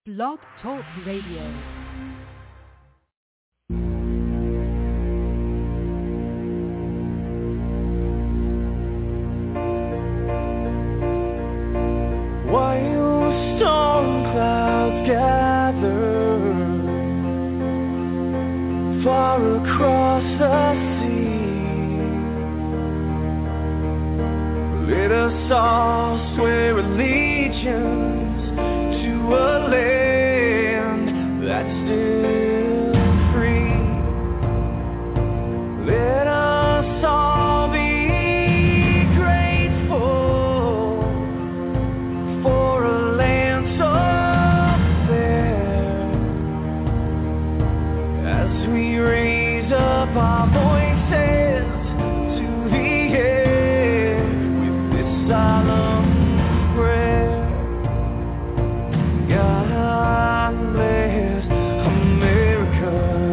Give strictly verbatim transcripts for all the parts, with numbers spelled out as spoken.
Blog Talk Radio. While storm clouds gather far across the sea, let us all swear allegiance to a land that's still free. Let us all be grateful for a land so fair, as we raise up our voices to the air with this solemn prayer. God bless America.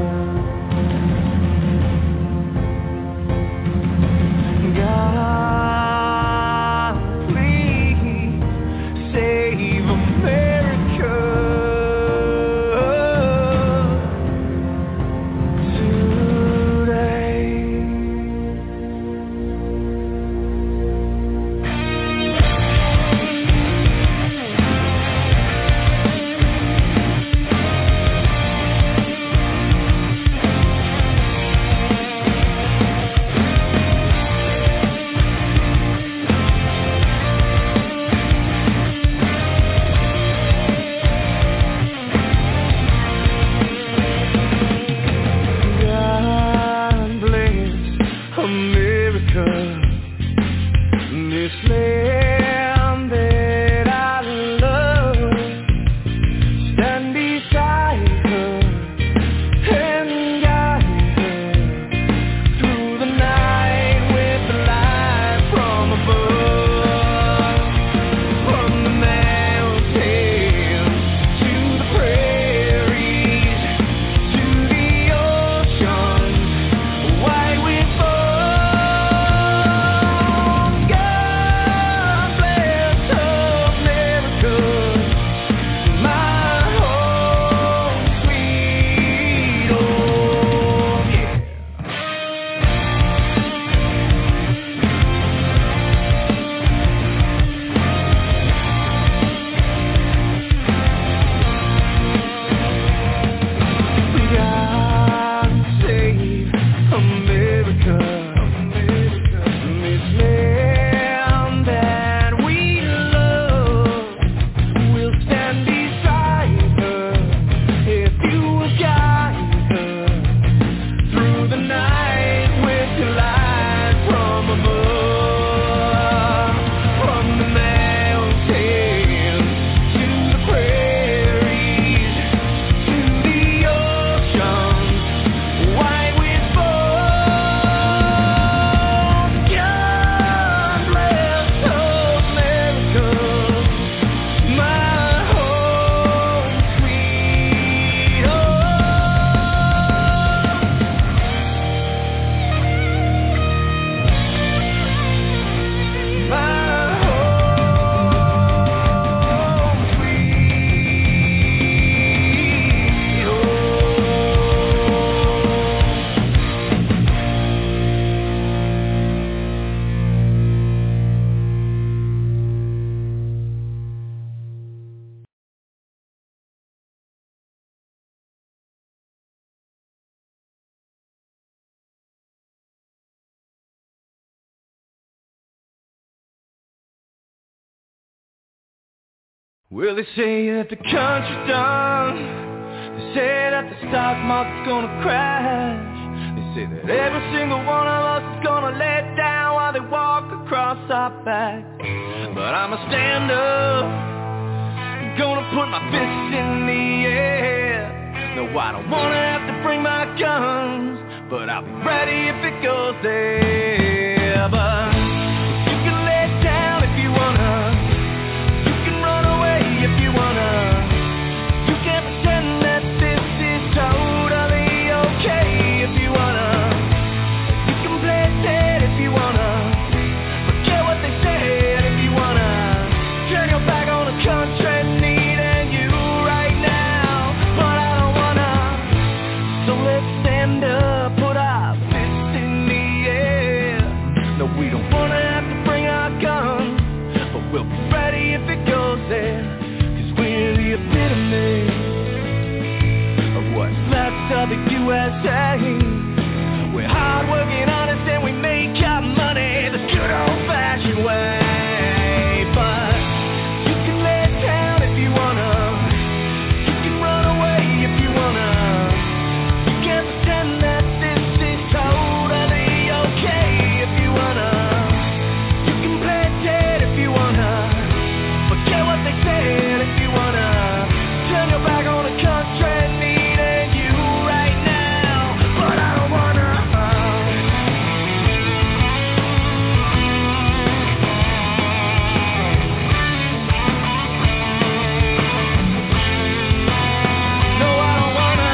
God, please save America today. God bless America, this land that I love. Stand beside her and guide her through the night with the light from above. From the mountains to the prairies to the oceans, white with foam. God bless America, my home sweet home, yeah. God save America, this land that we love. We'll stand beside her if you will guide her through the night with your light from above. From the mountains to the prairies to the oceans, white with foam. God bless America, my home sweet home. My home sweet Well, they say that the country's done. They say that the stock market's gonna crash. They say that every single one of us is gonna let down while they walk across our back. But I'ma stand up, gonna put my fists in the air. No, I don't wanna have to bring my guns, but I'll be ready if it goes there. But you can lay down if you wanna, you can run away if you wanna. You can pretend that this is totally okay if you wanna. You can play dead if you wanna. Forget what they said if you wanna. Turn your back on the country needing you right now. I say. We're hard working, honest, and we make our money the good old-fashioned way. But you can lay down if you wanna, you can run away if you wanna. You can't pretend that this is totally okay if you wanna. You can play dead if you wanna, forget what they said if you wanna. Turn your back on the country needing you right now, but I don't wanna. No, I don't wanna.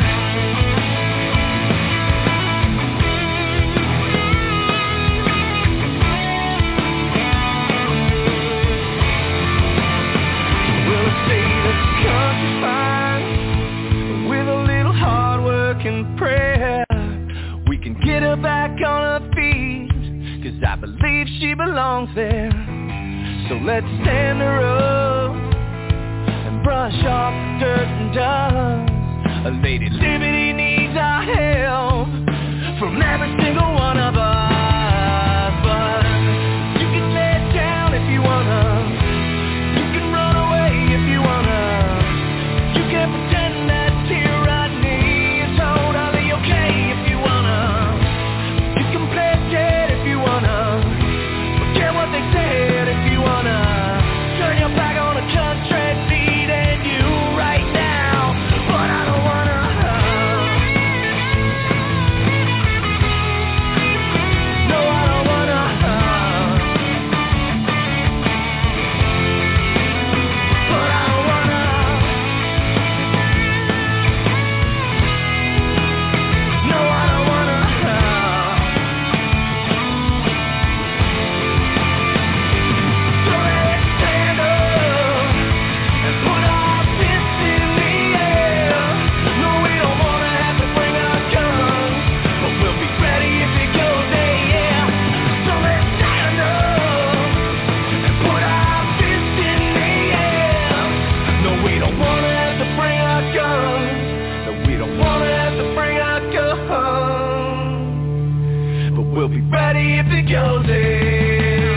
Well, I say that the country's fine with a little hard work and prayer. We can get her back on her feet, 'cause I believe she belongs there. So let's stand her up and brush off the dirt and dust. A Lady Liberty needs our help from every single one of us. But you can lay down if you wanna, you can run away if you wanna. You can pretend that tyranny is totally okay if you wanna. You can play dead if you wanna, forget what they said if you wanna. Turn your back on the country needing you right now, but I don't wanna. No, I don't wanna. But I don't wanna. No, I don't wanna. So let's stand up and put our fists in the air. No, we don't wanna have to bring our guns, but we'll be ready if it goes there, yeah. So let's stand up and put our fists in the air. No, we don't wanna have to bring our guns. No, we don't wanna have to bring our guns, but we'll be ready if it goes there.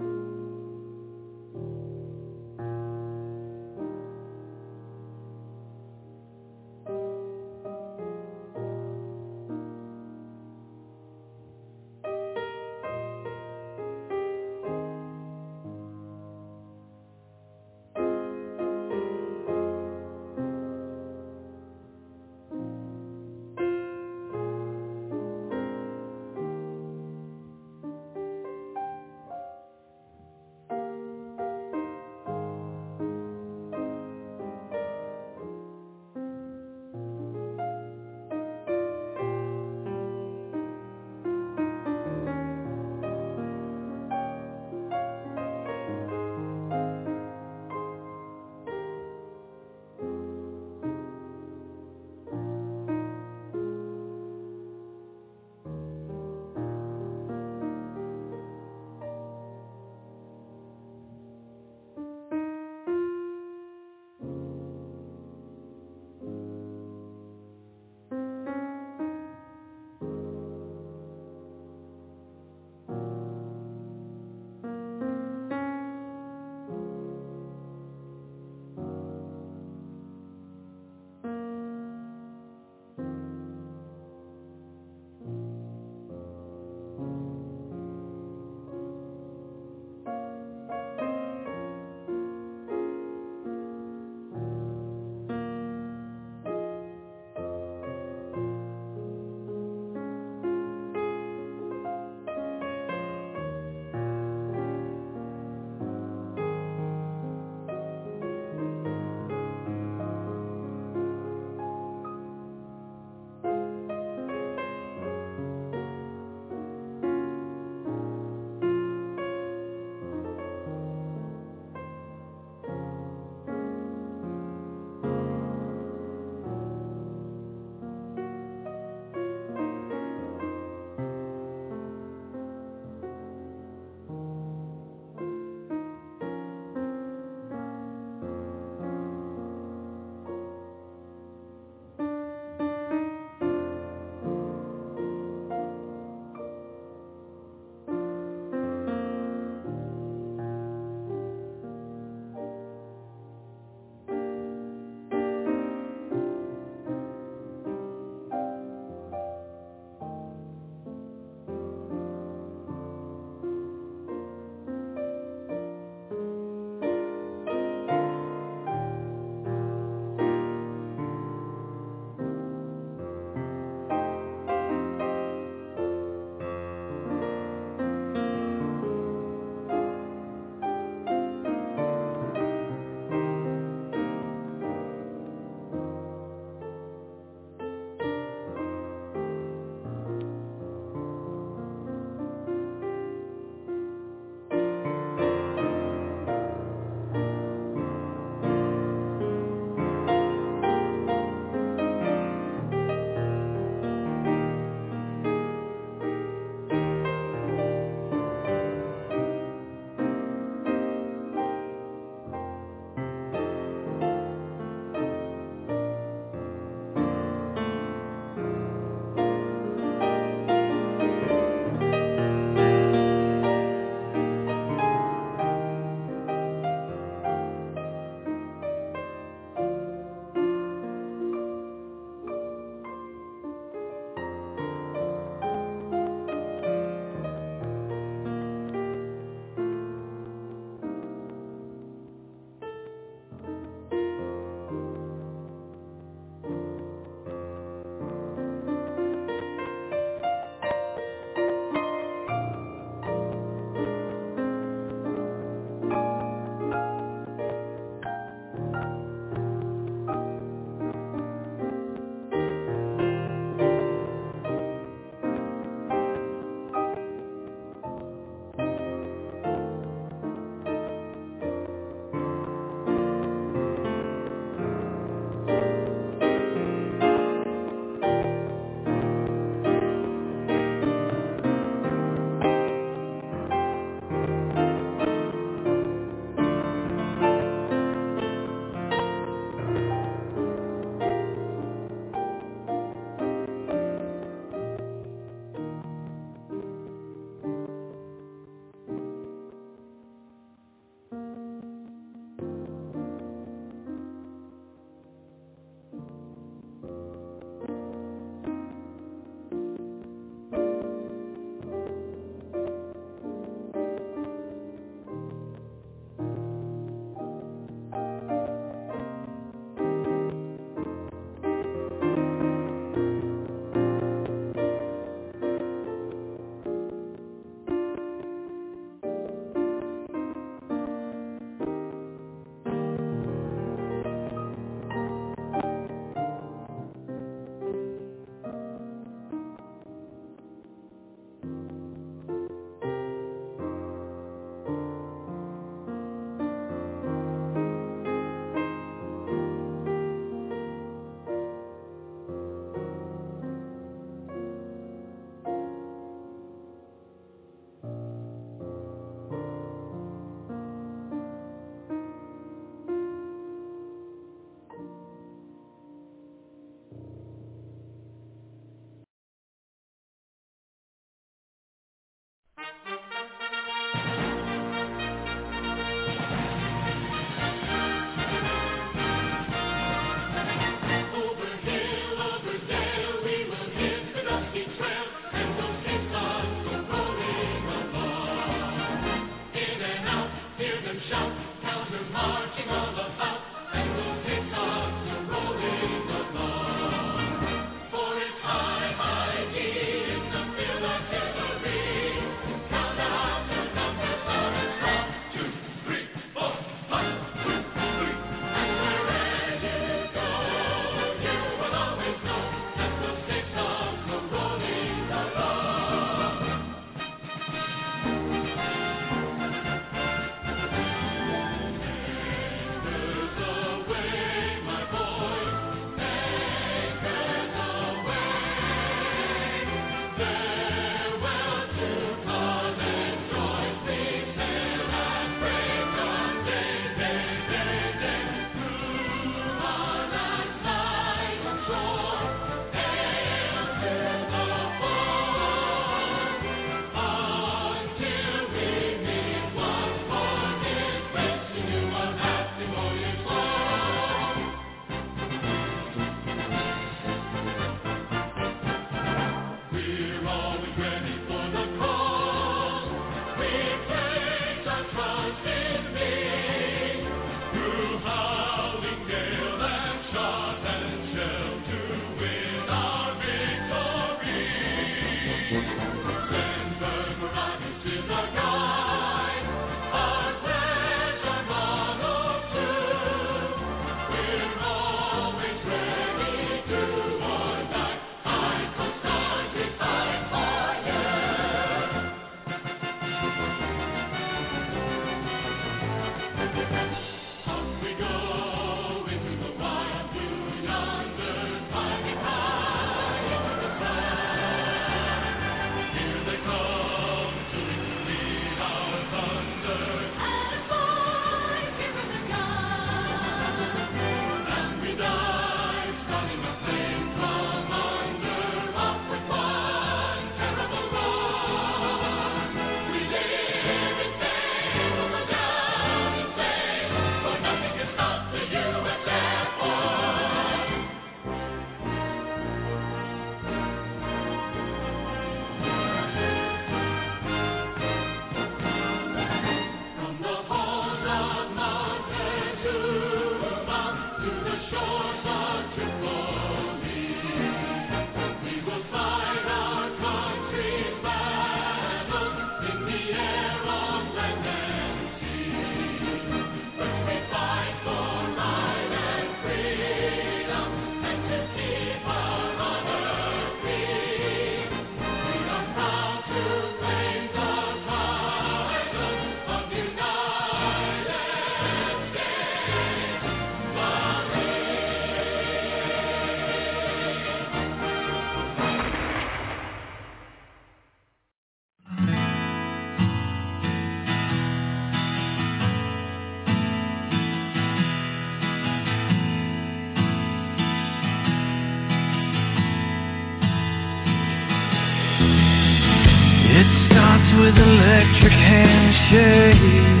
shake,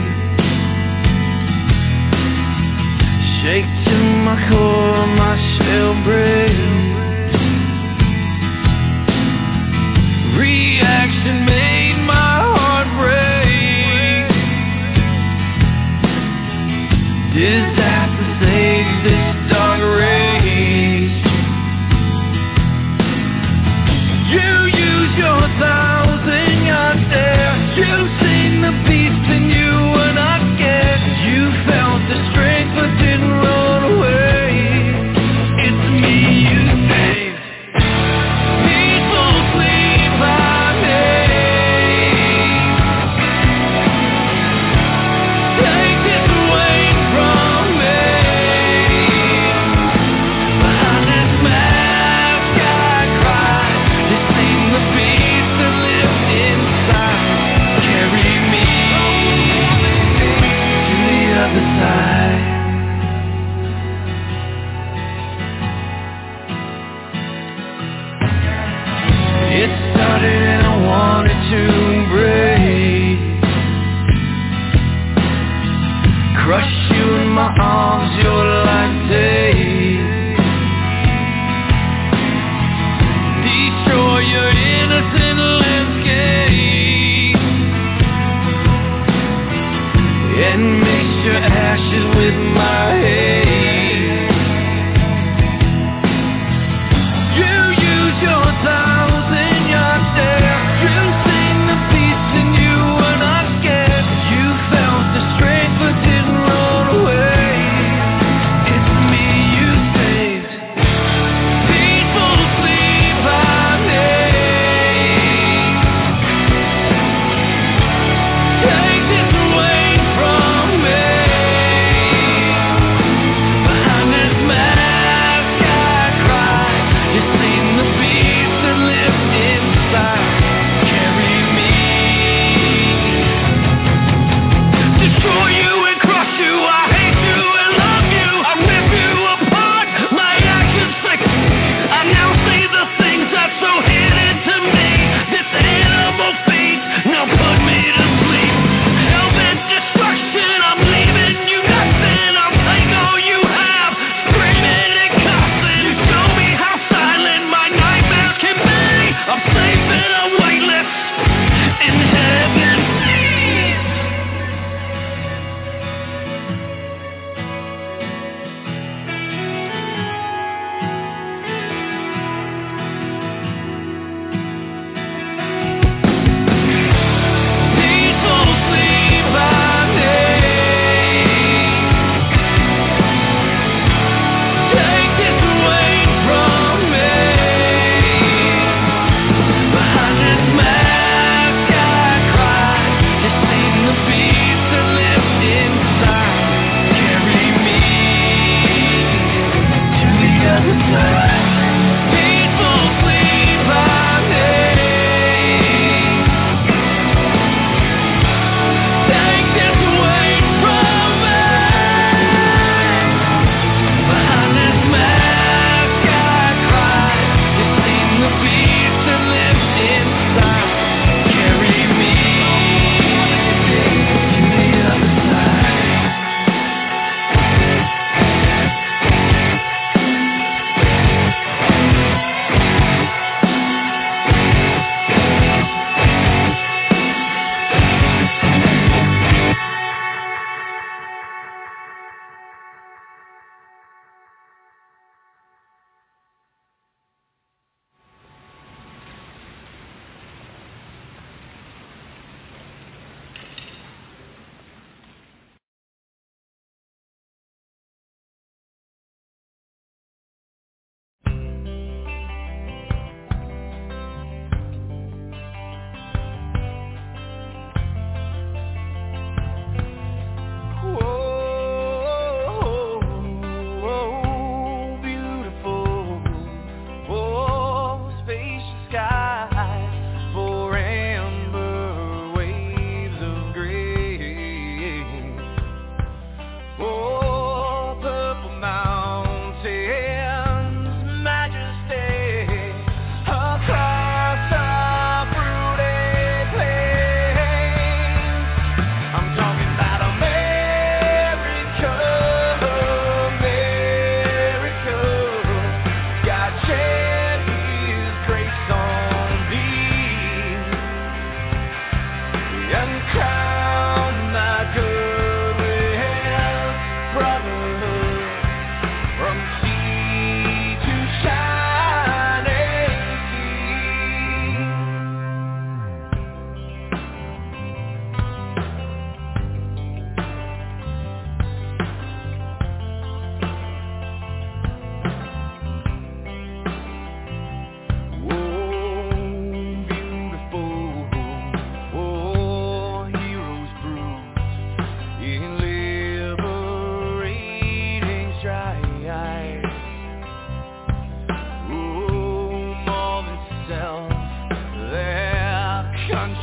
shake to my core, my shell breaks. Reaction made my heart break. Disaster saves this dark race. You use your thousand yard stare. You seen the beast in you were not scared. You felt the strength but didn't run away. It's me you saved. Peaceful sleep I made.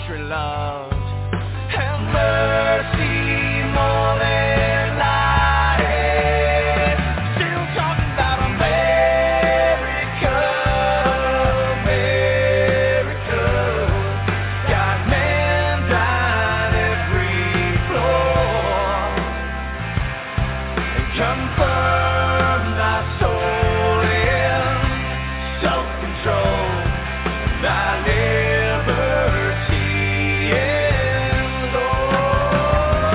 country loved, and mercy more than life. Still talking about America, America. Got men dying every floor, and confirm thy soul in self-control, thy liberty in Lord.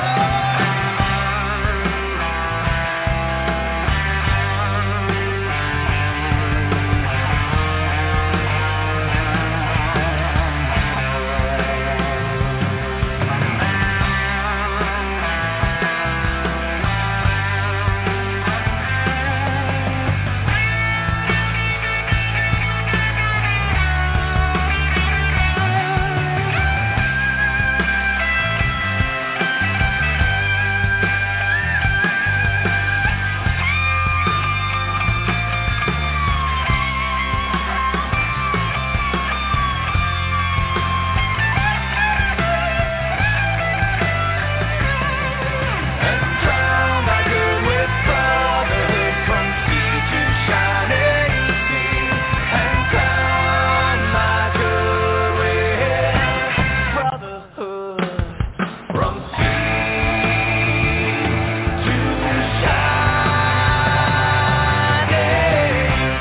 And crown thy good with brotherhood from sea to shining sea. And crown my good with brotherhood from sea to shining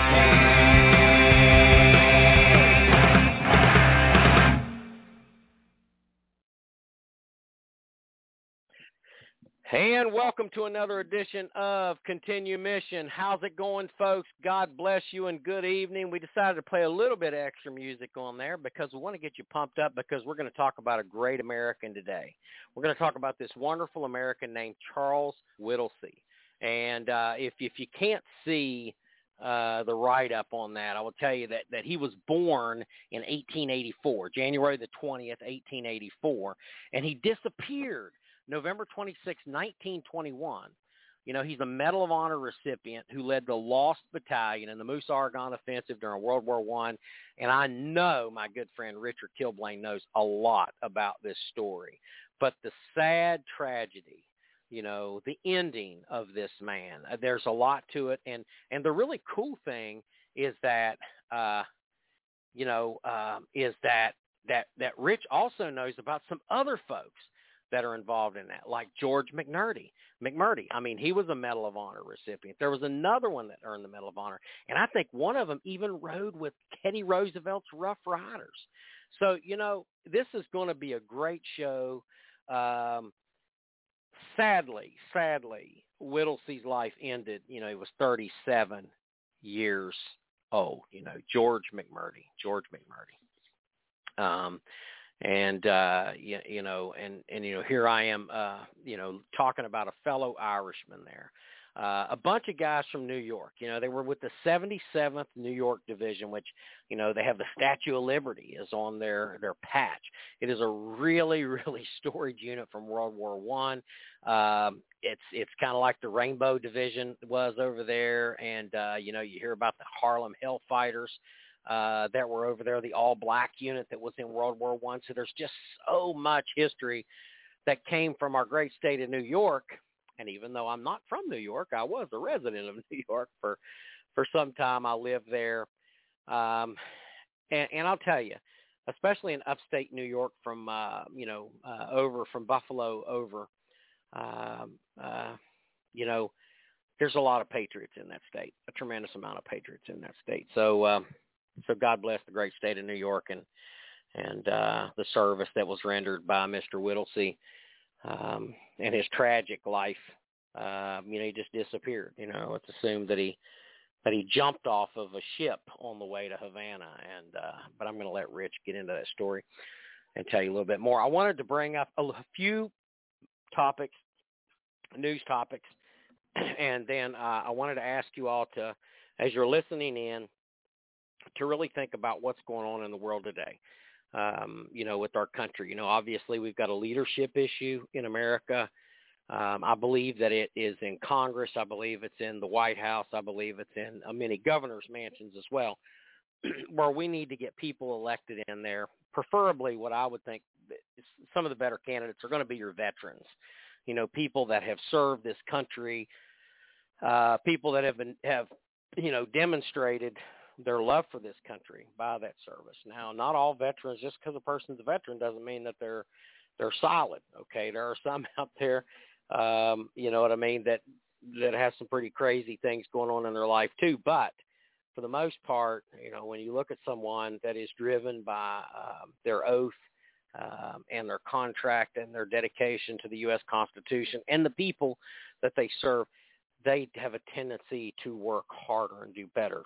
And welcome to another edition of Continue Mission. How's it going, folks? God bless you and good evening. We decided to play a little bit of extra music on there because we want to get you pumped up because we're going to talk about a great American today. We're going to talk about this wonderful American named Charles Whittlesey. And uh, if, if you can't see uh, the write-up on that, I will tell you that, that he was born in eighteen eighty-four, January the twentieth, eighteen eighty-four, and he disappeared November twenty-sixth, nineteen twenty-one. You know, he's a Medal of Honor recipient who led the Lost Battalion in the Moose Argonne Offensive during World War One. And I know my good friend Richard Kilblain knows a lot about this story. But the sad tragedy, you know, the ending of this man, uh, there's a lot to it. And, and the really cool thing is that, uh, you know, um, is that, that, that Rich also knows about some other folks that are involved in that, like George McMurtry. McMurtry, I mean, he was a Medal of Honor recipient. There was another one that earned the Medal of Honor, and I think one of them even rode with Teddy Roosevelt's Rough Riders. So, you know, this is going to be a great show. Um, sadly, sadly, Whittlesey's life ended. You know, he was thirty-seven years old, you know, George McMurtry, George McMurtry. Um, And, uh, you, you know, and, and, you know, here I am, uh, you know, talking about a fellow Irishman there. Uh, a bunch of guys from New York, you know, they were with the seventy-seventh New York Division, which, you know, they have the Statue of Liberty is on their, their patch. It is a really, really storied unit from World War One. Um, it's, it's kind of like the Rainbow Division was over there. And, uh, you know, you hear about the Harlem Hellfighters uh, that were over there, the all-black unit that was in World War One. So there's just so much history that came from our great state of New York. And even though I'm not from New York, I was a resident of New York for, for some time. I lived there. Um, and, and I'll tell you, especially in upstate New York from, uh, you know, uh, over from Buffalo over, um, uh, you know, there's a lot of patriots in that state, a tremendous amount of patriots in that state. So, um, so God bless the great state of New York and, and uh, the service that was rendered by Mister Whittlesey. Um, and his tragic life, uh, you know, he just disappeared. You know, it's assumed that he that he jumped off of a ship on the way to Havana. And uh, but I'm going to let Rich get into that story and tell you a little bit more. I wanted to bring up a, a few topics, news topics, and then uh, I wanted to ask you all to, as you're listening in, to really think about what's going on in the world today. Um, you know, with our country. You know, obviously we've got a leadership issue in America. Um, I believe that it is in Congress. I believe it's in the White House. I believe it's in uh, many governors' mansions as well. where we need to get people elected in there. Preferably, what I would think is some of the better candidates are going to be your veterans. You know, people that have served this country, uh, people that have been have you know demonstrated their love for this country by that service. Now, not all veterans, just because a person's a veteran doesn't mean that they're they're solid. Okay, there are some out there, um, you know what I mean, that that have some pretty crazy things going on in their life too. But for the most part, you know, when you look at someone that is driven by um, their oath um, and their contract and their dedication to the U S Constitution and the people that they serve, they have a tendency to work harder and do better.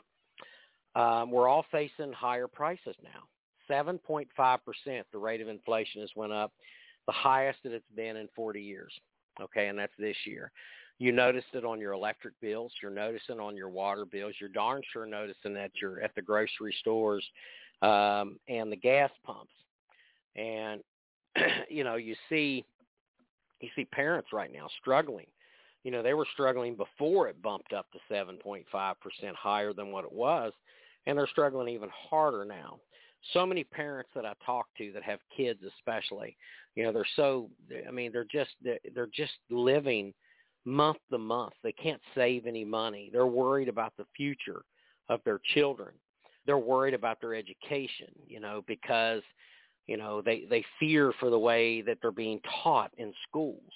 Um, we're all facing higher prices now. seven point five percent the rate of inflation has went up, the highest that it's been in forty years, okay, and that's this year. You noticed it on your electric bills. You're noticing on your water bills. You're darn sure noticing that you're at the grocery stores um, and the gas pumps. And, you know, you see you see parents right now struggling. You know, they were struggling before it bumped up to seven point five percent higher than what it was, and they're struggling even harder now. So many parents that I talk to that have kids especially, you know, they're so, I mean, they're just, they're just living month to month. They can't save any money. They're worried about the future of their children. They're worried about their education, you know, because, you know, they, they fear for the way that they're being taught in schools.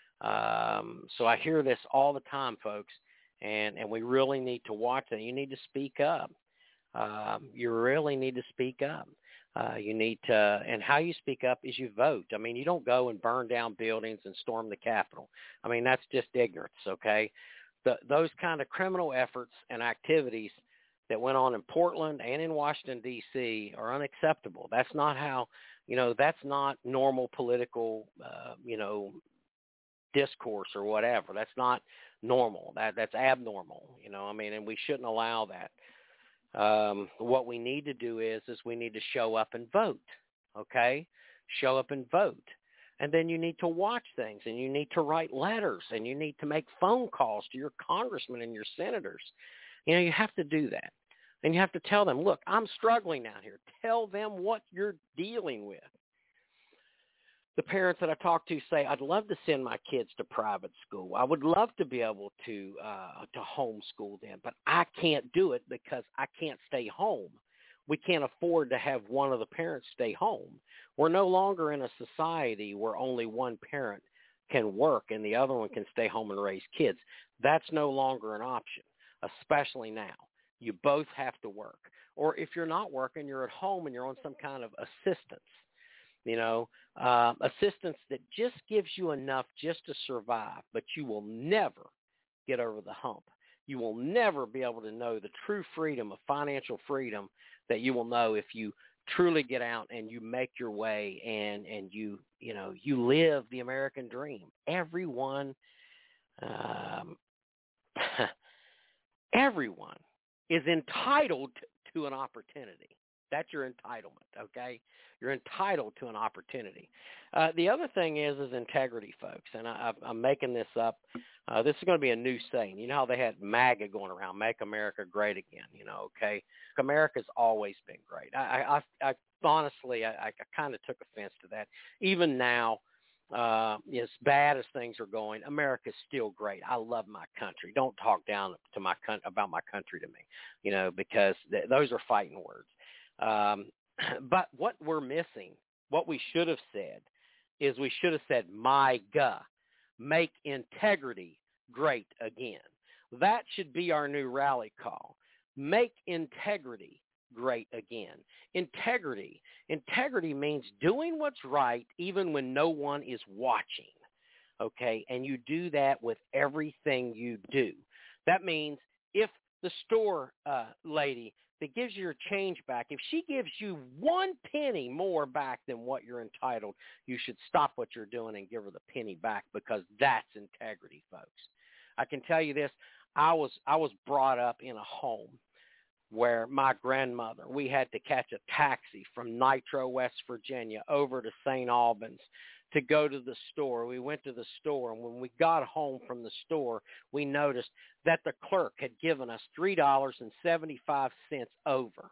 Um, so I hear this all the time, folks, and, and we really need to watch that. You need to speak up. Um, you really need to speak up. Uh, you need to, and how you speak up is you vote. I mean, you don't go and burn down buildings and storm the Capitol. I mean, that's just ignorance, okay? The, those kind of criminal efforts and activities that went on in Portland and in Washington, D C are unacceptable. That's not how, you know, that's not normal political, uh, you know, discourse or whatever. That's not normal. That That's abnormal, you know, I mean, and we shouldn't allow that. Um, what we need to do is, is we need to show up and vote, okay? Show up and vote. And then you need to watch things, and you need to write letters, and you need to make phone calls to your congressmen and your senators. You know, you have to do that. And you have to tell them, look, I'm struggling out here. Tell them what you're dealing with. The parents that I talk to say, I'd love to send my kids to private school. I would love to be able to uh, to homeschool them, but I can't do it because I can't stay home. We can't afford to have one of the parents stay home. We're no longer in a society where only one parent can work and the other one can stay home and raise kids. That's no longer an option, especially now. You both have to work. Or if you're not working, you're at home and you're on some kind of assistance. You know, uh, assistance that just gives you enough just to survive, but you will never get over the hump. You will never be able to know the true freedom of financial freedom that you will know if you truly get out and you make your way and, and you, you know, you live the American dream. Everyone, um, everyone is entitled to an opportunity. That's your entitlement, okay? You're entitled to an opportunity. Uh, the other thing is is integrity, folks, and I, I'm making this up. Uh, this is going to be a new saying. You know how they had MAGA going around, Make America Great Again, you know, okay? America's always been great. I, I, I honestly, I, I kind of took offense to that. Even now, uh, as bad as things are going, America's still great. I love my country. Don't talk down to my con- about my country to me, you know, because th- those are fighting words. Um, but what we're missing, what we should have said, is we should have said, my God, make integrity great again. That should be our new rally call. Make integrity great again. Integrity. Integrity means doing what's right even when no one is watching, okay? And you do that with everything you do. That means if the store uh, lady that gives you your change back, if she gives you one penny more back than what you're entitled, you should stop what you're doing and give her the penny back, because that's integrity, folks. I can tell you this, I was I was brought up in a home where my grandmother, we had to catch a taxi from Nitro, West Virginia, over to Saint Albans to go to the store. We went to the store, and when we got home from the store, we noticed that the clerk had given us three dollars and seventy-five cents over.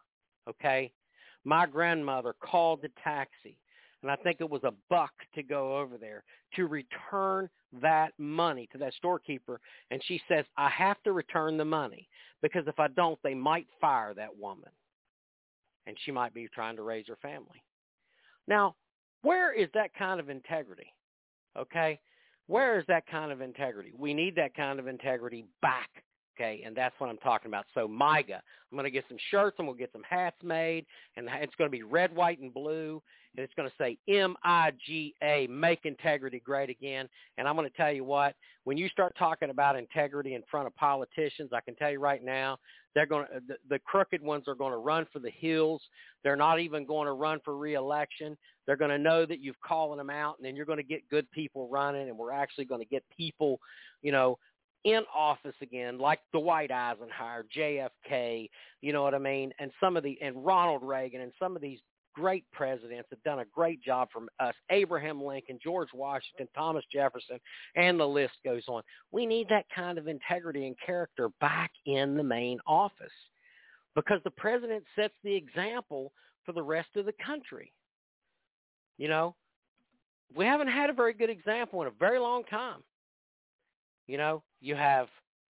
okay? My grandmother called the taxi, and I think it was a buck to go over there to return that money to that storekeeper. And she says, I have to return the money because if I don't, they might fire that woman. And she might be trying to raise her family. Now, where is that kind of integrity? Okay? Where is that kind of integrity? We need that kind of integrity back. Okay, and that's what I'm talking about. So MIGA, I'm going to get some shirts and we'll get some hats made, and it's going to be red, white, and blue, and it's going to say M I G A, Make Integrity Great Again. And I'm going to tell you what, when you start talking about integrity in front of politicians, I can tell you right now, they're going to, the, the crooked ones are going to run for the hills. They're not even going to run for re-election. They're going to know that you've calling them out, and then you're going to get good people running, and we're actually going to get people, you know, in office again, like Dwight Eisenhower, J F K, you know what I mean, and some of the, and Ronald Reagan, and some of these great presidents have done a great job for us, Abraham Lincoln, George Washington, Thomas Jefferson, and the list goes on. We need that kind of integrity and character back in the main office because the president sets the example for the rest of the country. You know, we haven't had a very good example in a very long time. You know, you have,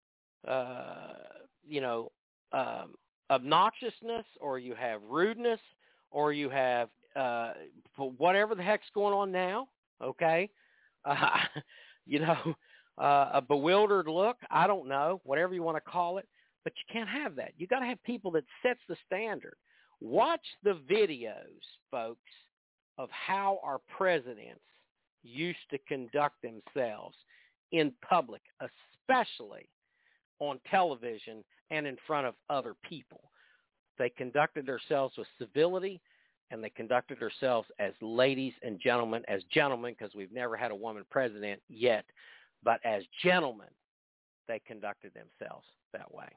uh, you know, um, obnoxiousness, or you have rudeness, or you have uh, whatever the heck's going on now, okay? Uh, you know, uh, a bewildered look, I don't know, whatever you want to call it, but you can't have that. You got to have people that sets the standard. Watch the videos, folks, of how our presidents used to conduct themselves in public, especially on television and in front of other people. They conducted themselves with civility, and they conducted themselves as ladies and gentlemen, as gentlemen, because we've never had a woman president yet, but as gentlemen, they conducted themselves that way.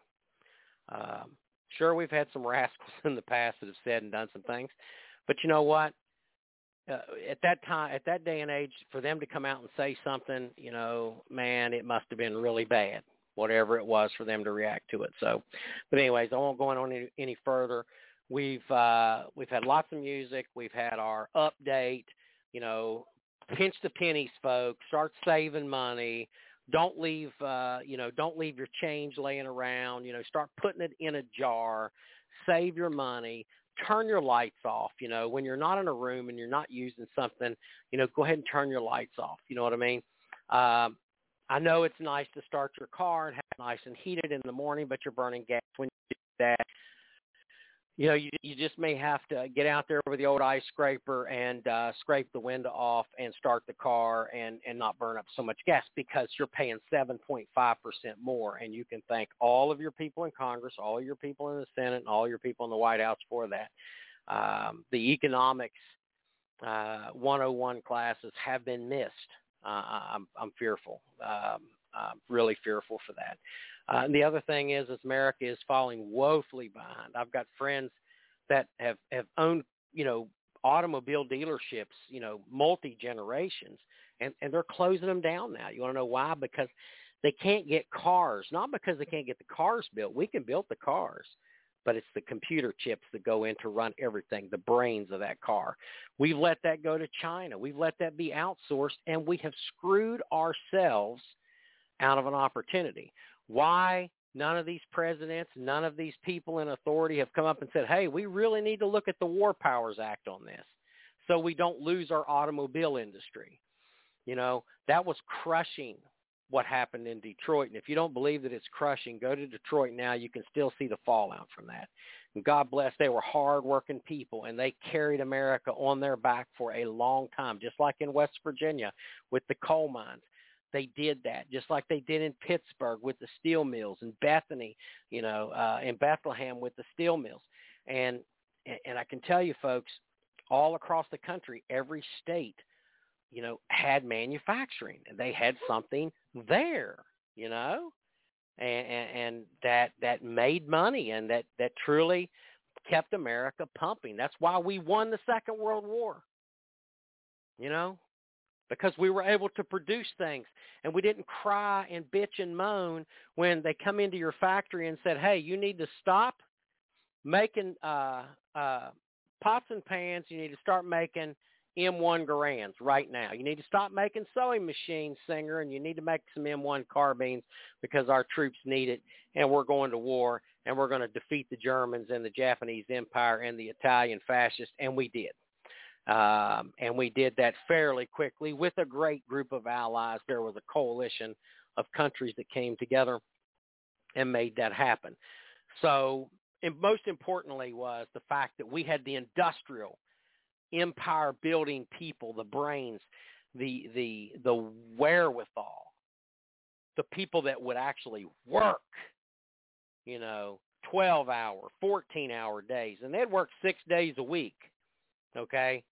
Um, sure, we've had some rascals in the past that have said and done some things, but you know what? Uh, at that time, at that day and age, for them to come out and say something, you know, man, it must have been really bad, whatever it was for them to react to it. So, but anyways, I won't go on any, any further. We've uh, we've had lots of music. We've had our update. You know, pinch the pennies, folks. Start saving money. Don't leave, uh, you know, don't leave your change laying around. You know, start putting it in a jar. Save your money. Turn your lights off. You know, when you're not in a room and you're not using something, you know, go ahead and turn your lights off. You know what I mean? Um, I know it's nice to start your car and have it nice and heated in the morning, but you're burning gas when you do that. You know, you, you just may have to get out there with the old ice scraper and uh, scrape the window off and start the car and, and not burn up so much gas because you're paying seven point five percent more. And you can thank all of your people in Congress, all of your people in the Senate, and all your people in the White House for that. Um, the economics uh, one oh one classes have been missed. Uh, I'm, I'm fearful, um, I'm really fearful for that. Uh, and the other thing is, is America is falling woefully behind. I've got friends that have, have owned, you know, automobile dealerships, you know, multi-generations, and, and they're closing them down now. You want to know why? Because they can't get cars, not because they can't get the cars built. We can build the cars, but it's the computer chips that go in to run everything, the brains of that car. We've let that go to China. We've let that be outsourced, and we have screwed ourselves out of an opportunity. Why none of these presidents, none of these people in authority have come up and said, hey, we really need to look at the War Powers Act on this so we don't lose our automobile industry. You know, that was crushing what happened in Detroit. And if you don't believe that it's crushing, go to Detroit now. You can still see the fallout from that. And God bless, they were hardworking people, and they carried America on their back for a long time, just like in West Virginia with the coal mines. They did that, just like they did in Pittsburgh with the steel mills, and Bethany, you know, uh, in Bethlehem with the steel mills. And and I can tell you, folks, all across the country, every state, you know, had manufacturing, and they had something there, you know, and, and, and that that made money, and that, that truly kept America pumping. That's why we won the Second World War, you know. Because we were able to produce things, and we didn't cry and bitch and moan when they come into your factory and said, hey, you need to stop making uh, uh, pots and pans. You need to start making M one Garands right now. You need to stop making sewing machines, Singer, and you need to make some M one carbines because our troops need it, and we're going to war, and we're going to defeat the Germans and the Japanese Empire and the Italian fascists, and we did. Um, and we did that fairly quickly with a great group of allies. There was a coalition of countries that came together and made that happen. So, and most importantly was the fact that we had the industrial empire building people, the brains, the the the wherewithal, the people that would actually work, you know, twelve hour, fourteen hour days. And they'd work six days a week. Okay.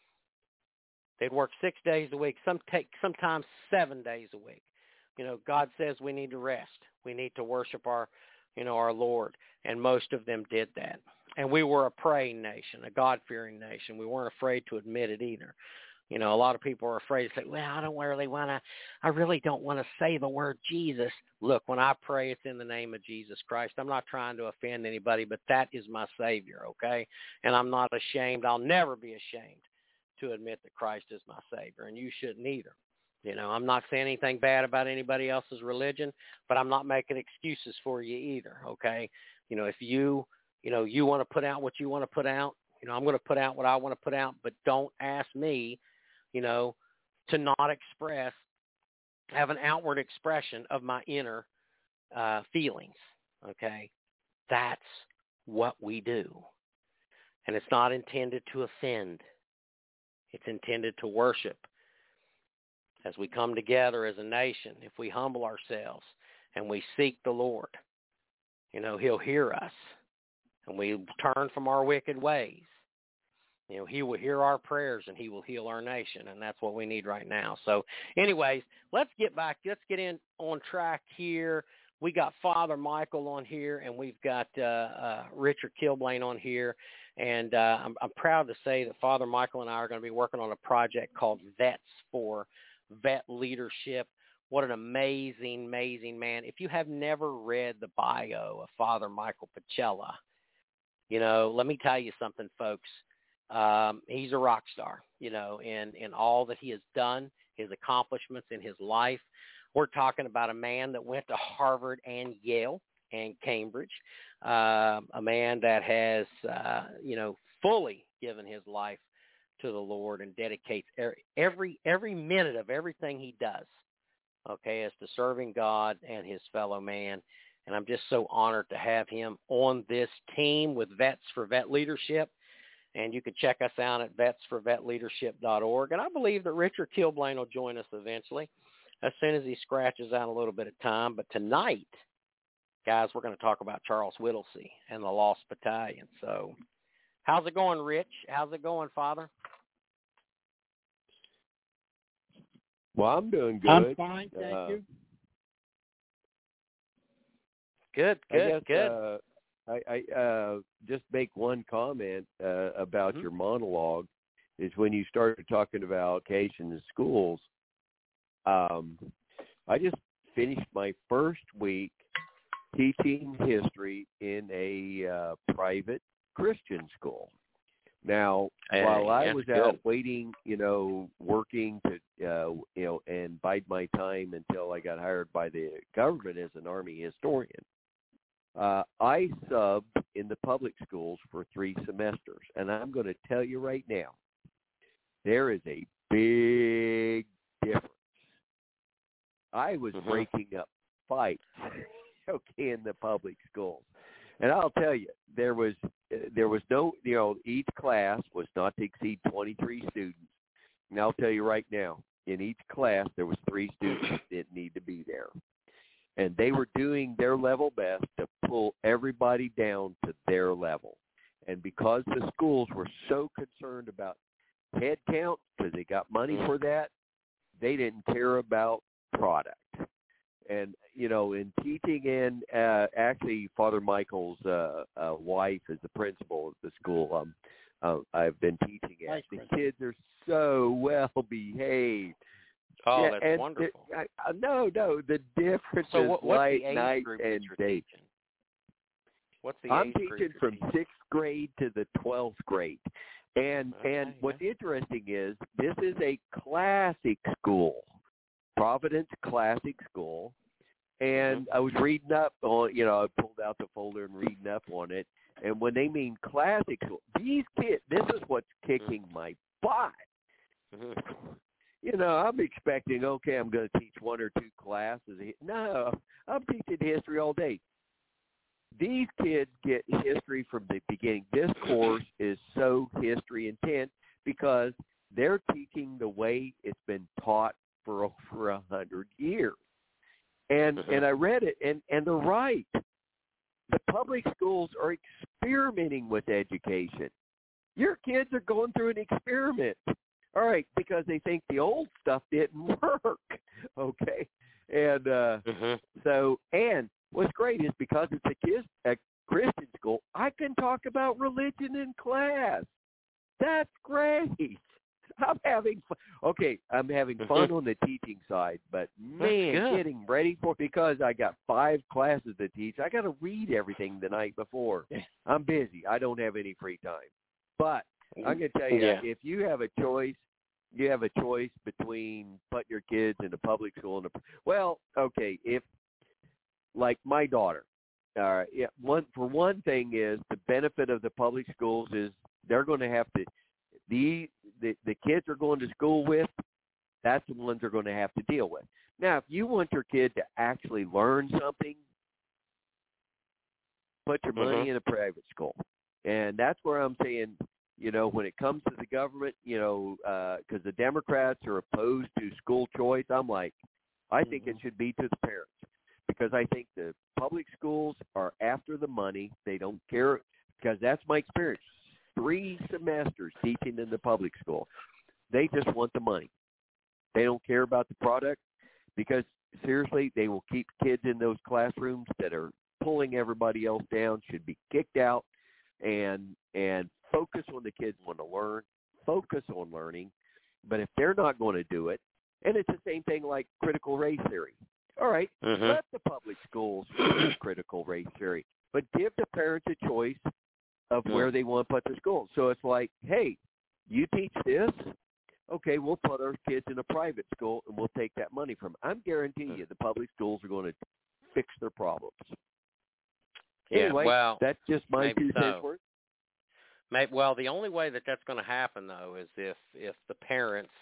They'd work six days a week, some take sometimes seven days a week. You know, God says we need to rest. We need to worship our, you know, our Lord. And most of them did that. And we were a praying nation, a God-fearing nation. We weren't afraid to admit it either. You know, a lot of people are afraid to say, well, I don't really want to, I really don't want to say the word Jesus. Look, when I pray, it's in the name of Jesus Christ. I'm not trying to offend anybody, but that is my Savior, okay? And I'm not ashamed. I'll never be ashamed to admit that Christ is my Savior, and you shouldn't either. You know, I'm not saying anything bad about anybody else's religion, but I'm not making excuses for you either, okay? You know, if you... You know, you want to put out what you want to put out. You know, I'm going to put out what I want to put out, but don't ask me, you know, to not express, have an outward expression of my inner uh, feelings, okay? That's what we do. And it's not intended to offend. It's intended to worship. As we come together as a nation, if we humble ourselves and we seek the Lord, you know, he'll hear us. And we turn from our wicked ways. You know, he will hear our prayers and he will heal our nation. And that's what we need right now. So anyways, let's get back. Let's get in on track here. We got Father Michael on here, and we've got uh, uh, Richard Kilblain on here. And uh, I'm, I'm proud to say that Father Michael and I are going to be working on a project called Vets for Vet Leadership. What an amazing, amazing man. If you have never read the bio of Father Michael Pacella, you know, let me tell you something, folks. Um, he's a rock star, you know, in, in all that he has done, his accomplishments in his life. We're talking about a man that went to Harvard and Yale and Cambridge, uh, a man that has, uh, you know, fully given his life to the Lord and dedicates every every minute of everything he does, okay, as to serving God and his fellow man. And I'm just so honored to have him on this team with Vets for Vet Leadership. And you can check us out at vets for vet leadership dot org. And I believe that Richard Kilblain will join us eventually as soon as he scratches out a little bit of time. But tonight, guys, we're going to talk about Charles Whittlesey and the Lost Battalion. So how's it going, Rich? How's it going, Father? Well, I'm doing good. I'm fine, thank uh, you. Good, good, I guess, good. Uh, I, I uh, just make one comment uh, about mm-hmm. your monologue is when you started talking about education in schools. Um, I just finished my first week teaching history in a uh, private Christian school. Now, hey, while I was good. out waiting, you know, working to, uh, you know, and bide my time until I got hired by the government as an Army historian, Uh, I subbed in the public schools for three semesters, and I'm going to tell you right now, there is a big difference. I was mm-hmm. breaking up fights, okay, in the public schools, and I'll tell you, there was there was no, you know, each class was not to exceed twenty-three students, and I'll tell you right now, in each class there was three students that didn't need to be there. And they were doing their level best to pull everybody down to their level. And because the schools were so concerned about head count, because they got money for that, they didn't care about product. And, you know, in teaching in, uh, actually, Father Michael's uh, uh, wife is the principal of the school um, uh, I've been teaching at. Nice, the principal. Kids are so well behaved. Oh, yeah, that's and wonderful. The, I, I, no, no, the difference so is what, what's light, the age night, group and that you're day. teaching? What's the I'm age teaching group from sixth grade to the twelfth grade. And okay, and what's yeah. interesting is this is a classic school, Providence Classic School. And mm-hmm. I was reading up on, you know, I pulled out the folder and reading up on it. And when they mean classic school, these kids, this is what's kicking mm-hmm. my butt. Mm-hmm. You know, I'm expecting, okay, I'm going to teach one or two classes. No, I'm teaching history all day. These kids get history from the beginning. This course is so history intent because they're teaching the way it's been taught for over a hundred years. And mm-hmm. and I read it, and, and they're right. The public schools are experimenting with education. Your kids are going through an experiment. All right, because they think the old stuff didn't work, okay? And uh, mm-hmm. so, and what's great is because it's a, kids, a Christian school, I can talk about religion in class. That's great. I'm having fun. Okay, I'm having fun on the teaching side, but man, getting ready for because I got five classes to teach. I got to read everything the night before. I'm busy. I don't have any free time. But I'm going to tell you, yeah. if you have a choice, you have a choice between putting your kids in a public school and a, well, okay, if like my daughter, uh, yeah, one for one thing is the benefit of the public schools is they're going to have to the the the kids are going to school with. That's the ones they're going to have to deal with. Now, if you want your kid to actually learn something, put your money mm-hmm. in a private school, and that's where I'm saying. You know, when it comes to the government, you know, because uh, the Democrats are opposed to school choice, I'm like, I think mm-hmm. it should be to the parents because I think the public schools are after the money. They don't care because that's my experience. Three semesters teaching in the public school. They just want the money. They don't care about the product because, seriously, they will keep kids in those classrooms that are pulling everybody else down, should be kicked out, and and focus on the kids want to learn, focus on learning. But if they're not going to do it, and it's the same thing like critical race theory. All right, mm-hmm. let the public schools use critical race theory, but give the parents a choice of mm-hmm. where they want to put the school. So it's like, hey, you teach this, okay, we'll put our kids in a private school and we'll take that money from them. I'm guaranteeing you the public schools are going to fix their problems. Yeah, anyway, well, that's just my two cents so. worth. Maybe, well, the only way that that's going to happen, though, is if if the parents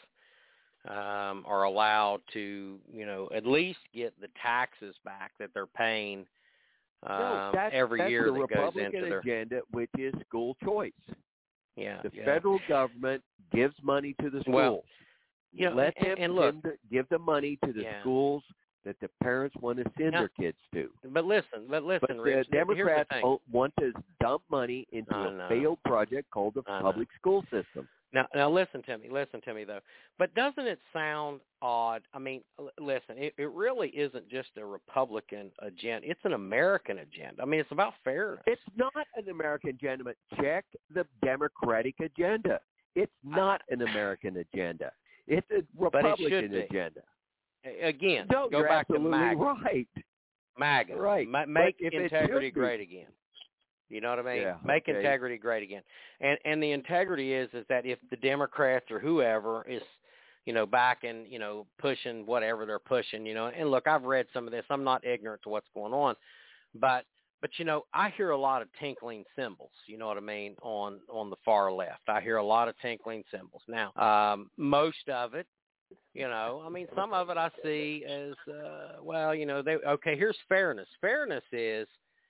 um, are allowed to, you know, at least get the taxes back that they're paying um, no, that's, every that's year the that Republican goes into their agenda, which is school choice. Yeah, the yeah. federal government gives money to the schools. Well, you know, Let and, them and look, give, the, give the money to the yeah. schools that the parents want to send now, their kids to. But listen, but listen, but Rich, the Democrats here's the thing. want to dump money into I a know. failed project called the I public know. school system. Now, now listen to me. Listen to me, though. But doesn't it sound odd? I mean, l- listen, it, it really isn't just a Republican agenda. It's an American agenda. I mean, it's about fairness. It's not an American agenda. Check the Democratic agenda. It's not an American agenda. It's a Republican it agenda. Again, no, go you're back to absolutely MAGA. right. MAGA. Right. Ma- make but integrity great again. You know what I mean? Yeah, Make okay. integrity great again. And and the integrity is is that if the Democrats or whoever is, you know, backing, you know, pushing whatever they're pushing, you know, and look, I've read some of this. I'm not ignorant to what's going on. But but you know, I hear a lot of tinkling cymbals, you know what I mean, on on the far left. I hear a lot of tinkling cymbals. Now, um, most of it, you know, I mean, some of it I see as, uh, well, you know, they, okay, here's fairness. Fairness is,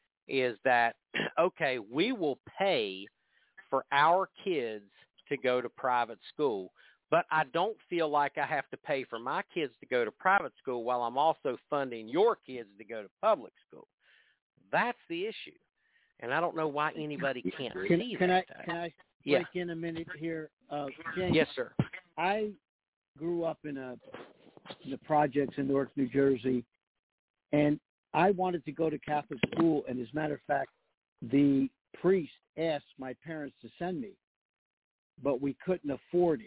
is that, okay, we will pay for our kids to go to private school, but I don't feel like I have to pay for my kids to go to private school while I'm also funding your kids to go to public school. That's the issue. And I don't know why anybody can't can, see can that. I, can I yeah. break in a minute here? Uh, James, yes, sir. I grew up in a in the projects in Newark, New Jersey, and I wanted to go to Catholic school. And as a matter of fact, the priest asked my parents to send me, but we couldn't afford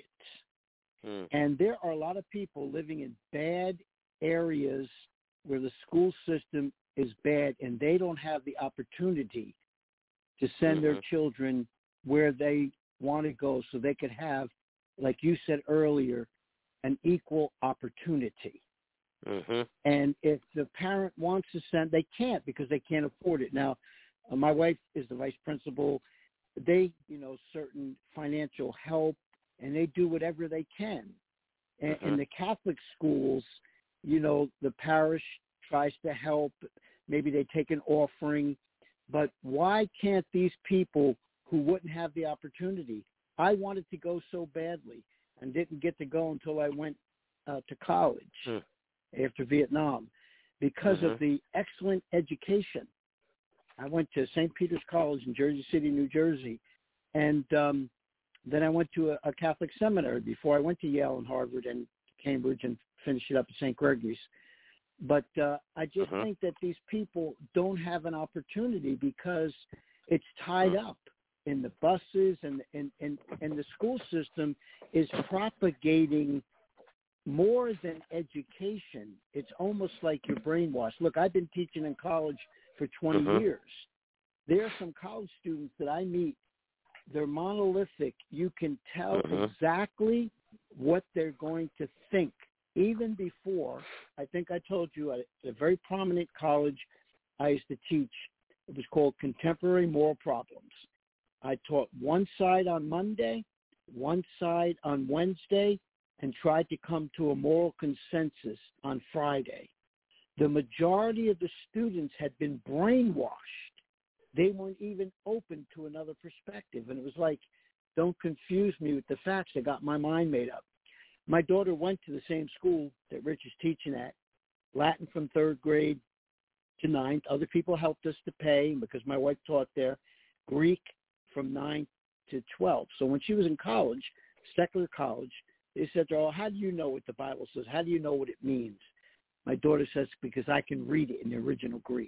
it. Hmm. And there are a lot of people living in bad areas where the school system is bad, and they don't have the opportunity to send mm-hmm. their children where they want to go so they could have, like you said earlier, an equal opportunity. Mm-hmm. And if the parent wants to send, they can't because they can't afford it. Now, uh, my wife is the vice principal. They, you know, certain financial help, and they do whatever they can. And Mm-hmm. in the Catholic schools, you know, the parish tries to help. Maybe they take an offering. But why can't these people who wouldn't have the opportunity? I wanted to go so badly and didn't get to go until I went uh, to college mm. after Vietnam because Mm-hmm. of the excellent education. I went to Saint Peter's College in Jersey City, New Jersey, and um, then I went to a, a Catholic seminary before I went to Yale and Harvard and Cambridge and finished it up at Saint Gregory's. But uh, I just Mm-hmm. think that these people don't have an opportunity because it's tied mm. up in the buses, and, and, and, and the school system is propagating more than education. It's almost like you're brainwashed. Look, I've been teaching in college for twenty Mm-hmm. years. There are some college students that I meet. They're monolithic. You can tell Mm-hmm. exactly what they're going to think. Even before, I think I told you, at a very prominent college I used to teach, it was called Contemporary Moral Problems. I taught one side on Monday, one side on Wednesday, and tried to come to a moral consensus on Friday. The majority of the students had been brainwashed. They weren't even open to another perspective. And it was like, don't confuse me with the facts. I got my mind made up. My daughter went to the same school that Rich is teaching at, Latin from third grade to ninth. Other people helped us to pay because my wife taught there, Greek from ninth to twelve. So when she was in college, secular college, they said to her, oh, how do you know what the Bible says? How do you know what it means? My daughter says, because I can read it in the original Greek.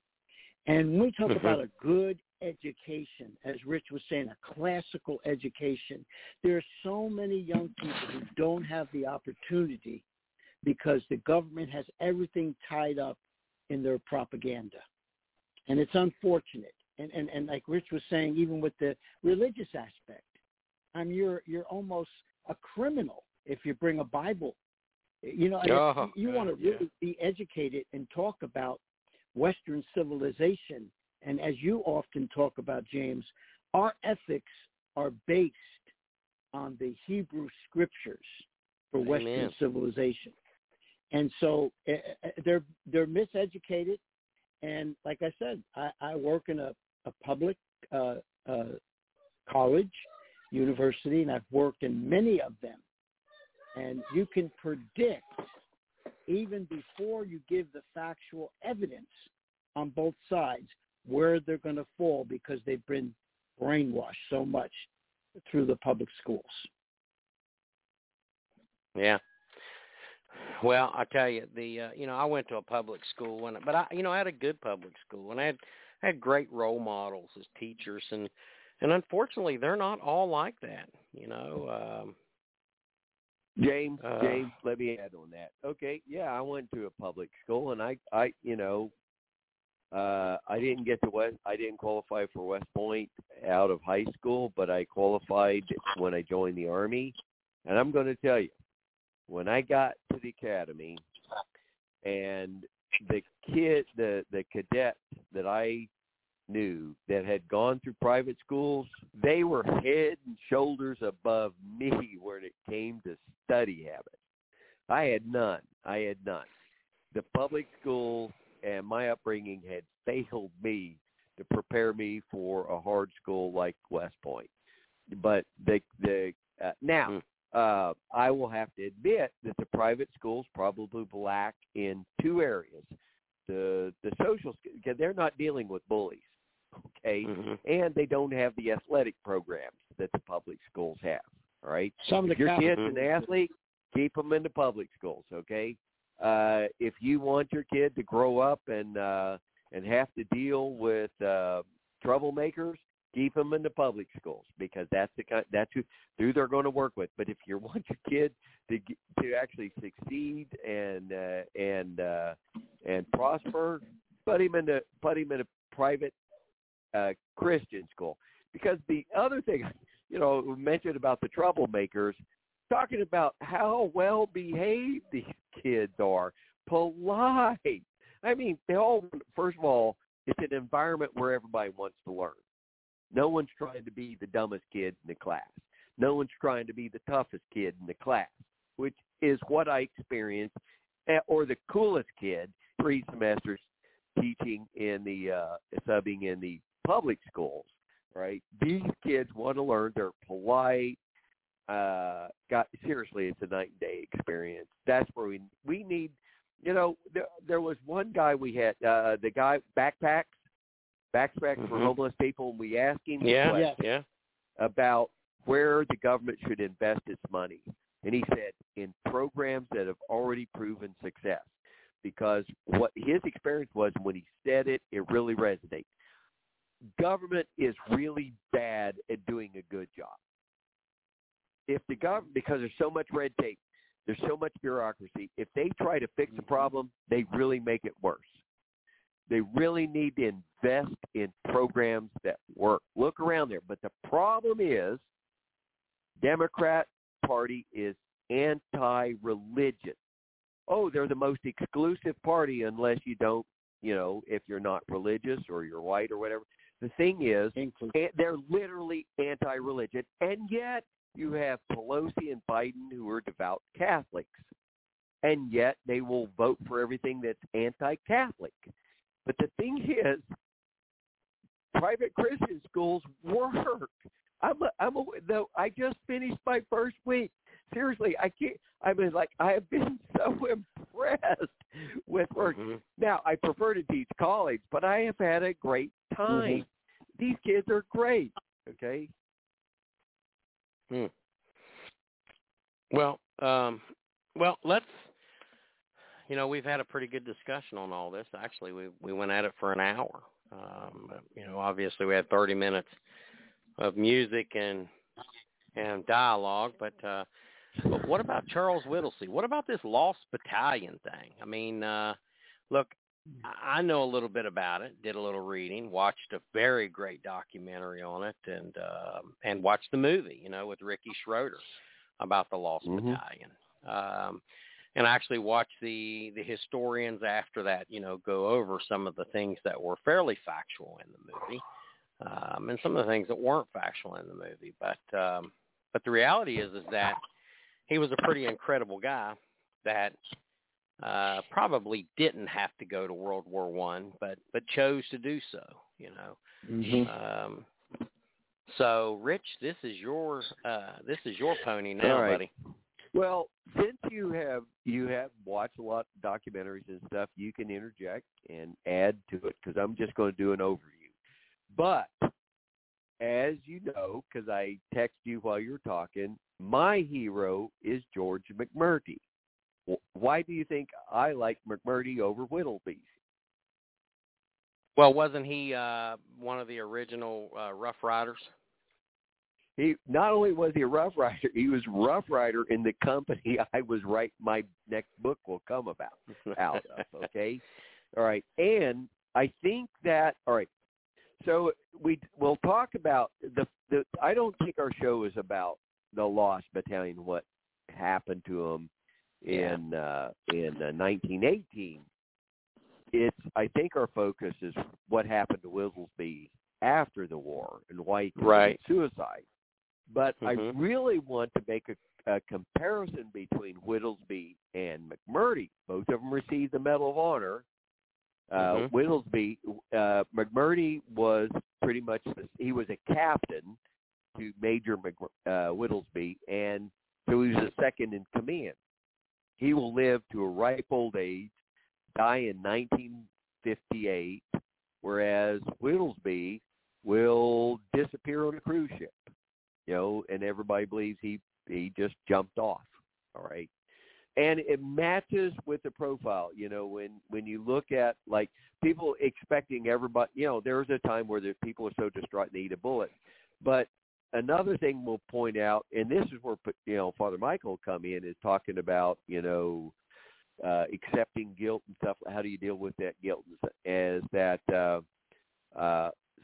And when we talk Mm-hmm. about a good education, as Rich was saying, a classical education, there are so many young people who don't have the opportunity because the government has everything tied up in their propaganda. And it's unfortunate. And, and, and like Rich was saying, even with the religious aspect, I mean, you're, you're almost a criminal if you bring a Bible. You know, Oh, you, you want to really yeah. be educated and talk about Western civilization. And as you often talk about, James, our ethics are based on the Hebrew scriptures for Amen. Western civilization. And so uh, they're they're miseducated. And like I said, I, I work in a, a public uh, uh, college, university, and I've worked in many of them. And you can predict, even before you give the factual evidence on both sides, where they're going to fall because they've been brainwashed so much through the public schools. Yeah. Well, I tell you, the uh, you know, I went to a public school, and but I, you know, I had a good public school, and I had I had great role models as teachers, and and unfortunately, they're not all like that. You know. Um, James, uh, James, let me add on that. Okay, yeah, I went to a public school, and I, I, you know, uh, I didn't get to West. I didn't qualify for West Point out of high school, but I qualified when I joined the Army. And I'm going to tell you, when I got to the academy, and the kid, the the cadets that I knew that had gone through private schools, they were head and shoulders above me when it came to study habits. I had none. I had none. The public school and my upbringing had failed me to prepare me for a hard school like West Point. But the the uh, now mm. uh, I will have to admit that the private schools probably lack in two areas: the the social, because they're not dealing with bullies. Okay, mm-hmm. and they don't have the athletic programs that the public schools have. All right, Some of the if your Catholic- kid's an athlete, keep them in the public schools. Okay, uh, if you want your kid to grow up and uh, and have to deal with uh, troublemakers, keep them in the public schools, because that's the kind, that's who, who they're going to work with. But if you want your kid to to actually succeed and uh, and uh, and prosper, put him in the put him in a private uh, Christian school. Because the other thing, you know, we mentioned about the troublemakers, talking about how well behaved these kids are, polite. I mean, they all, first of all, it's an environment where everybody wants to learn. No one's trying to be the dumbest kid in the class. No one's trying to be the toughest kid in the class, which is what I experienced, or the coolest kid three semesters teaching in the uh, subbing in the public schools. Right? These kids want to learn. They're polite. Uh, got seriously, it's a night and day experience. That's where we we need. You know, there, there was one guy we had, uh, the guy backpacks, backpacks mm-hmm. for homeless people, and we asked him yeah, yeah. yeah. about where the government should invest its money, and he said in programs that have already proven success. Because what his experience was when he said it, it really resonated. Government is really bad at doing a good job. If the government, because there's so much red tape, there's so much bureaucracy, if they try to fix a problem, they really make it worse. They really need to invest in programs that work. Look around there. But the problem is, Democrat Party is anti-religion. Oh, they're the most exclusive party unless you don't, you know, if you're not religious or you're white or whatever. The thing is, they're literally anti-religion, and yet you have Pelosi and Biden who are devout Catholics, and yet they will vote for everything that's anti-Catholic. But the thing is, private Christian schools work. I'm a, I'm a, though I just finished my first week. Seriously, I can't. I mean, like, I have been so impressed with work. Mm-hmm. Now, I prefer to teach college, but I have had a great time. Mm-hmm. These kids are great. Okay. Hmm. Well, um, well, let's. You know, we've had a pretty good discussion on all this. Actually, we we went at it for an hour. Um, you know, obviously, we had thirty minutes of music and and dialogue, but. Uh, But what about Charles Whittlesey? What about this Lost Battalion thing? I mean, uh, look, I know a little bit about it, did a little reading, watched a very great documentary on it, and uh, and watched the movie, you know, with Ricky Schroeder about the Lost mm-hmm. Battalion. Um, and I actually watched the, the historians after that, you know, go over some of the things that were fairly factual in the movie um, and some of the things that weren't factual in the movie. But um, but the reality is is that he was a pretty incredible guy that uh, probably didn't have to go to World War One, but but chose to do so. You know. Mm-hmm. Um, so, Rich, this is your uh, this is your pony now, All right. buddy. Well, since you have you have watched a lot of documentaries and stuff, you can interject and add to it because I'm just going to do an overview. But as you know, because I text you while you were talking, my hero is George McMurtry. Why do you think I like McMurtry over Whittleby? Well, wasn't he uh, one of the original uh, Rough Riders? He not only was he a Rough Rider, he was Rough Rider in the company I was right. My next book will come about out of. Okay, all right, and I think that all right. So we we'll talk about the the. I don't think our show is about the Lost Battalion, what happened to them in yeah. uh, in uh, nineteen eighteen. It's I think our focus is what happened to Whittlesey after the war and why he committed right. suicide. But mm-hmm. I really want to make a, a comparison between Whittlesey and McMurtry. Both of them received the Medal of Honor. Uh, mm-hmm. Whittlesey, uh, McMurtry was pretty much, he was a captain to Major Mc, uh, Whittlesey, and so he was a second in command. He will live to a ripe old age, die in nineteen fifty-eight, whereas Whittlesey will disappear on a cruise ship, you know, and everybody believes he, he just jumped off, all right? And it matches with the profile, you know, when, when you look at, like, people expecting everybody, you know, there's a time where the people are so distraught they eat a bullet. But another thing we'll point out, and this is where, you know, Father Michael will come in, is talking about, you know, uh, accepting guilt and stuff. How do you deal with that guilt? As that uh, uh,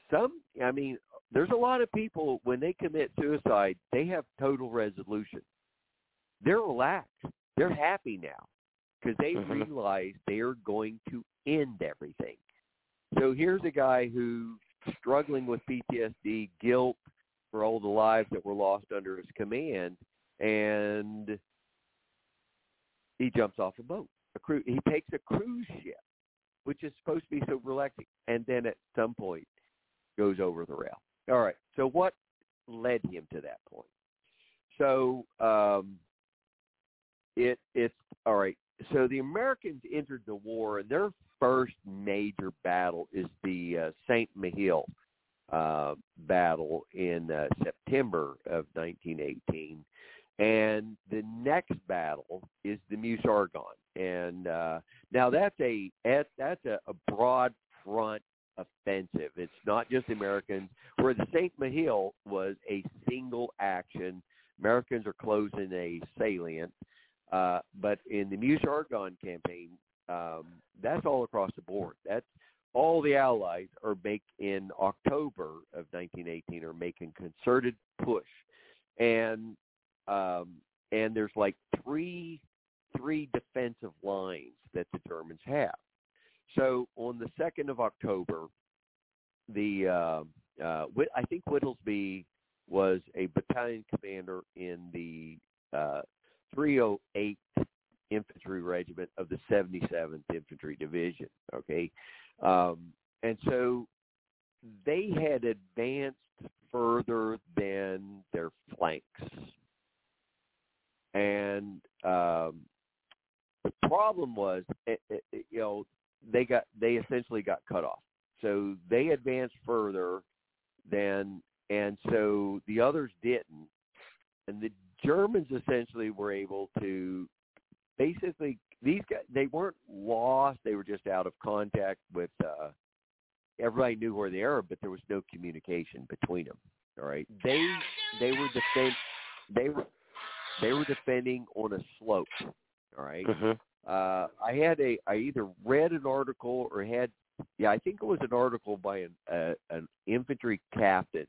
some, I mean, there's a lot of people, when they commit suicide, they have total resolution. They're relaxed. They're happy now because they mm-hmm. realize they're going to end everything. So here's a guy who's struggling with P T S D, guilt for all the lives that were lost under his command, and he jumps off a boat. A cru- he takes a cruise ship, which is supposed to be so relaxing, and then at some point goes over the rail. All right, so what led him to that point? So um, it it's all right. So the Americans entered the war, and their first major battle is the uh, Saint Mihiel uh, battle in uh, September of nineteen eighteen. And the next battle is the Meuse-Argonne, and uh, now that's a that's a, a broad front offensive. It's not just the Americans. Where the Saint Mihiel was a single action, Americans are closing a salient, uh, but in the Meuse-Argonne campaign, um, that's all across the board. That's all the Allies are make in October of nineteen eighteen are making concerted push, and Um, and there's like three three defensive lines that the Germans have. So on the second of October, the uh, uh, I think Whittlesey was a battalion commander in the uh, three oh eighth Infantry Regiment of the seventy-seventh Infantry Division. Okay, um, and so they had advanced further than their flanks. And um, the problem was, it, it, you know, they got they essentially got cut off. So they advanced further than, and so the others didn't. And the Germans essentially were able to basically, these guys, they weren't lost. They were just out of contact with, uh, everybody knew where they were, but there was no communication between them. All right. They, they were defend, they were, They were defending on a slope, all right? Mm-hmm. Uh, I had a, I either read an article or had, yeah, I think it was an article by an, uh, an infantry captain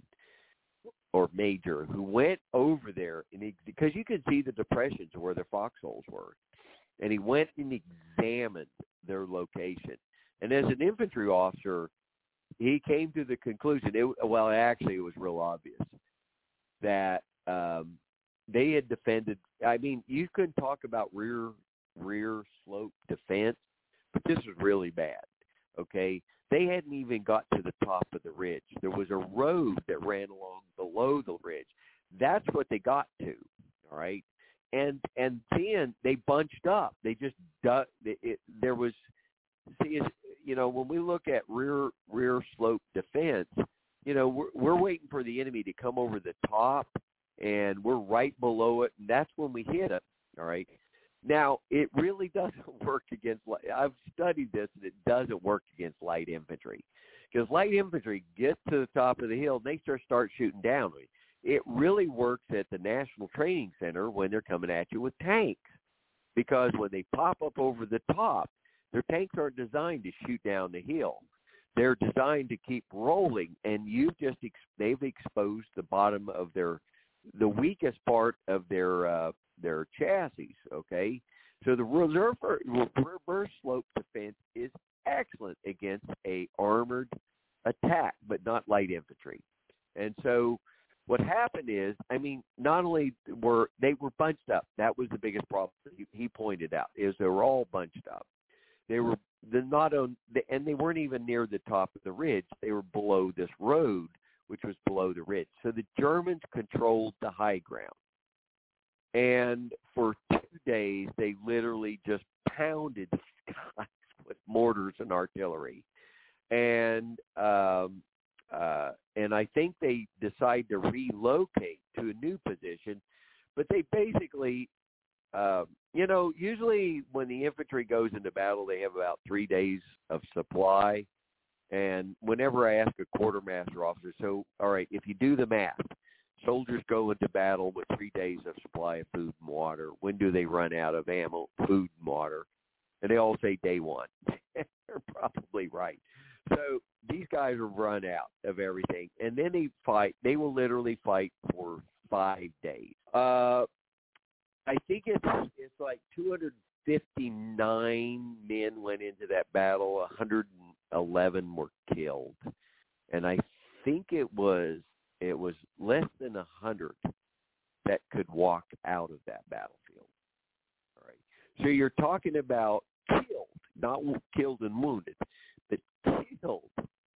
or major who went over there, and he, because you could see the depressions where the foxholes were, and he went and examined their location. And as an infantry officer, he came to the conclusion, it, well, actually it was real obvious, that um, they had defended. I mean, you could talk about rear rear slope defense, but this was really bad. Okay, they hadn't even got to the top of the ridge. There was a road that ran along below the ridge. That's what they got to. All right, and and then they bunched up. They just it, it, there was. See, you know, when we look at rear rear slope defense, you know, we're, we're waiting for the enemy to come over the top. And we're right below it, and that's when we hit it, all right? Now, it really doesn't work against – I've studied this, and it doesn't work against light infantry because light infantry gets to the top of the hill, and they start, start shooting down. It really works at the National Training Center when they're coming at you with tanks because when they pop up over the top, their tanks aren't designed to shoot down the hill. They're designed to keep rolling, and you've just ex- they've exposed the bottom of their – the weakest part of their uh, their chassis, okay? So the reserve reverse slope defense is excellent against a armored attack, but not light infantry. And so what happened is, I mean, not only were they were bunched up. That was the biggest problem he, he pointed out, is they were all bunched up. They were the not on, and they weren't even near the top of the ridge. They were below this road, which was below the ridge. So the Germans controlled the high ground. And for two days, they literally just pounded the skies with mortars and artillery. And um, uh, and I think they decided to relocate to a new position. But they basically, uh, you know, usually when the infantry goes into battle, they have about three days of supply. And whenever I ask a quartermaster officer, so, all right, if you do the math, soldiers go into battle with three days of supply of food and water. When do they run out of ammo, food, and water? And they all say day one. They're probably right. So these guys are run out of everything, and then they fight. They will literally fight for five days. Uh, I think it's it's like two hundred fifty-nine men went into that battle. one hundred eleven were killed, and I think it was it was less than one hundred that could walk out of that battlefield. All right. So you're talking about killed, not killed and wounded, but killed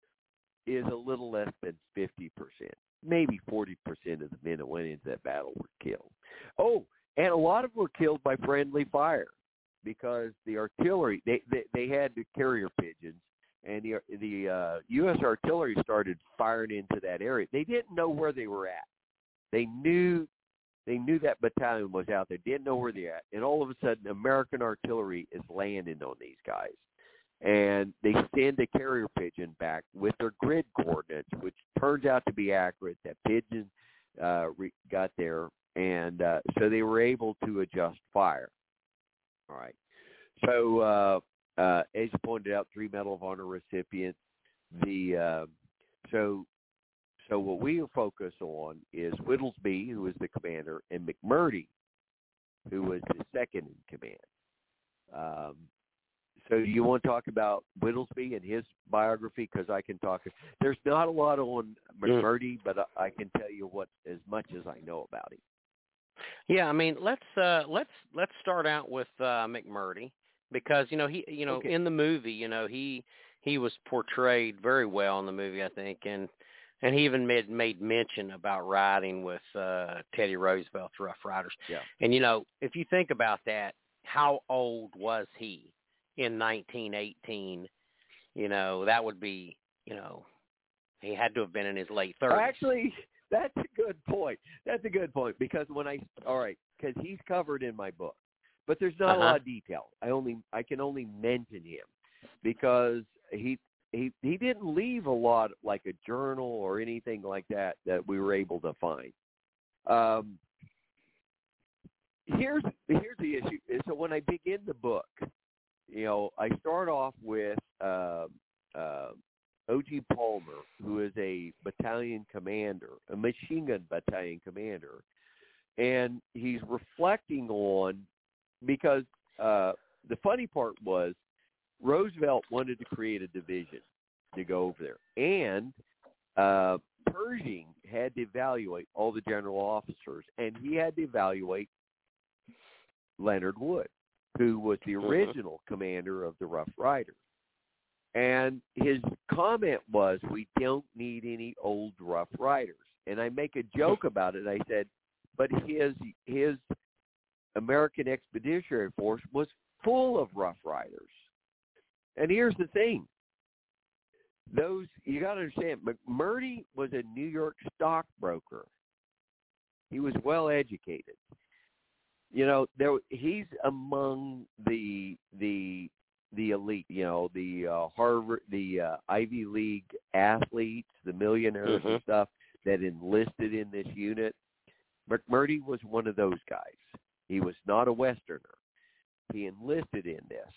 is a little less than fifty percent. Maybe forty percent of the men that went into that battle were killed. Oh, and a lot of them were killed by friendly fire because the artillery, they, they, they had the carrier pigeons, and the, the uh, U S artillery started firing into that area. They didn't know where they were at. They knew they knew that battalion was out there, didn't know where they're at, and all of a sudden American artillery is landing on these guys. And they send a carrier pigeon back with their grid coordinates, which turns out to be accurate. That pigeon uh, re- got there, and uh, so they were able to adjust fire. All right. So, uh, uh, as you pointed out, three Medal of Honor recipients. The uh, so so what we focus on is Whittlesby, who was the commander, and McMurdy, who was the second in command. Um, So do you want to talk about Whittlesby and his biography? Because I can talk. There's not a lot on McMurdy, but I can tell you what as much as I know about him. Yeah, I mean, let's uh, let's let's start out with uh, McMurdy because you know he you know Okay. in the movie you know he he was portrayed very well in the movie, I think, and and he even made made mention about riding with uh, Teddy Roosevelt's Rough Riders. Yeah. And you know, if you think about that, how old was he in nineteen eighteen? You know, that would be, you know, he had to have been in his late thirties. Actually, that's a good point. That's a good point because when I all right, because he's covered in my book, but there's not uh-huh. a lot of detail. I only I can only mention him because he he he didn't leave a lot like a journal or anything like that that we were able to find. Um, here's here's the issue. So when I begin the book, you know, I start off with uh, uh, O G Palmer, who is a battalion commander, a machine gun battalion commander, and he's reflecting on, because uh, the funny part was Roosevelt wanted to create a division to go over there, and uh, Pershing had to evaluate all the general officers, and he had to evaluate Leonard Wood, who was the original commander of the Rough Riders. And his comment was, we don't need any old Rough Riders. And I make a joke about it. I said, but his his American Expeditionary Force was full of Rough Riders. And here's the thing. Those, you got to understand, McMurdy was a New York stockbroker. He was well educated. You know, there he's among the the the elite. You know, the uh, Harvard, the uh, Ivy League athletes, the millionaires mm-hmm. and stuff that enlisted in this unit. McMurdy was one of those guys. He was not a Westerner. He enlisted in this,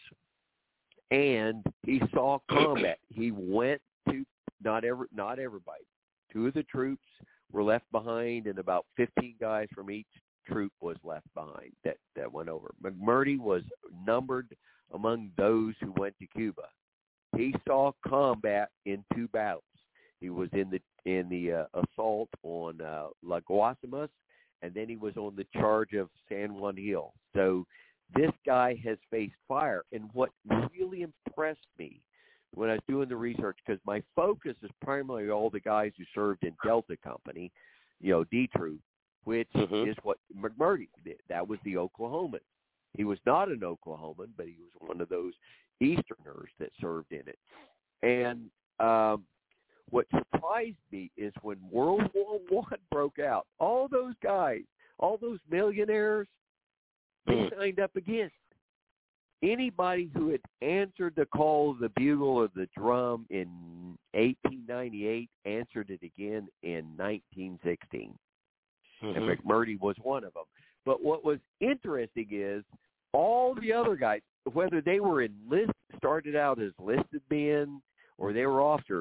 and he saw combat. He went to not every not everybody. Two of the troops were left behind, and about fifteen guys from each troop was left behind that, that went over. McMurdy was numbered among those who went to Cuba. He saw combat in two battles. He was in the in the uh, assault on uh, La Guasimas, and then he was on the charge of San Juan Hill. So this guy has faced fire. And what really impressed me when I was doing the research, because my focus is primarily all the guys who served in Delta Company, you know, D Troop, which mm-hmm. is what McMurdy did. That was the Oklahoman. He was not an Oklahoman, but he was one of those Easterners that served in it. And um, what surprised me is when World War One broke out, all those guys, all those millionaires, they mm. signed up again. Anybody who had answered the call of the bugle or the drum in eighteen ninety-eight answered it again in nineteen sixteen. Mm-hmm. And McMurdy was one of them. But what was interesting is all the other guys, whether they were enlisted, started out as listed men or they were officers,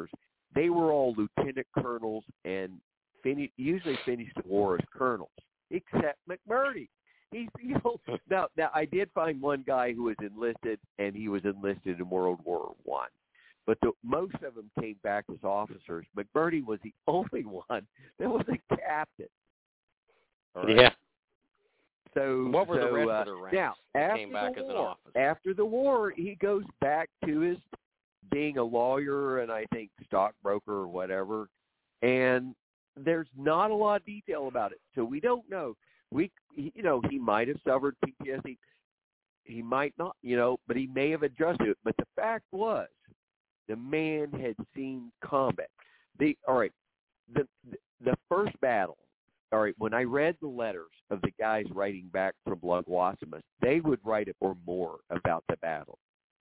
they were all lieutenant colonels and fin- usually finished the war as colonels, except McMurdy. He's, you know, now, now I did find one guy who was enlisted, and he was enlisted in World War One. But the, most of them came back as officers. McMurdy was the only one that was a captain. All right? Yeah. So what were so, the rest uh, of the ranks? Now, that after came back the as an war, officer? after the war, he goes back to his being a lawyer and I think stockbroker or whatever. And there's not a lot of detail about it, so we don't know. We, you know, he might have suffered P T S D. He might not, you know, but he may have adjusted it. But the fact was, the man had seen combat. The all right, the the first battle. All right, when I read the letters of the guys writing back from Lugwasimus, they would write it or more about the battle.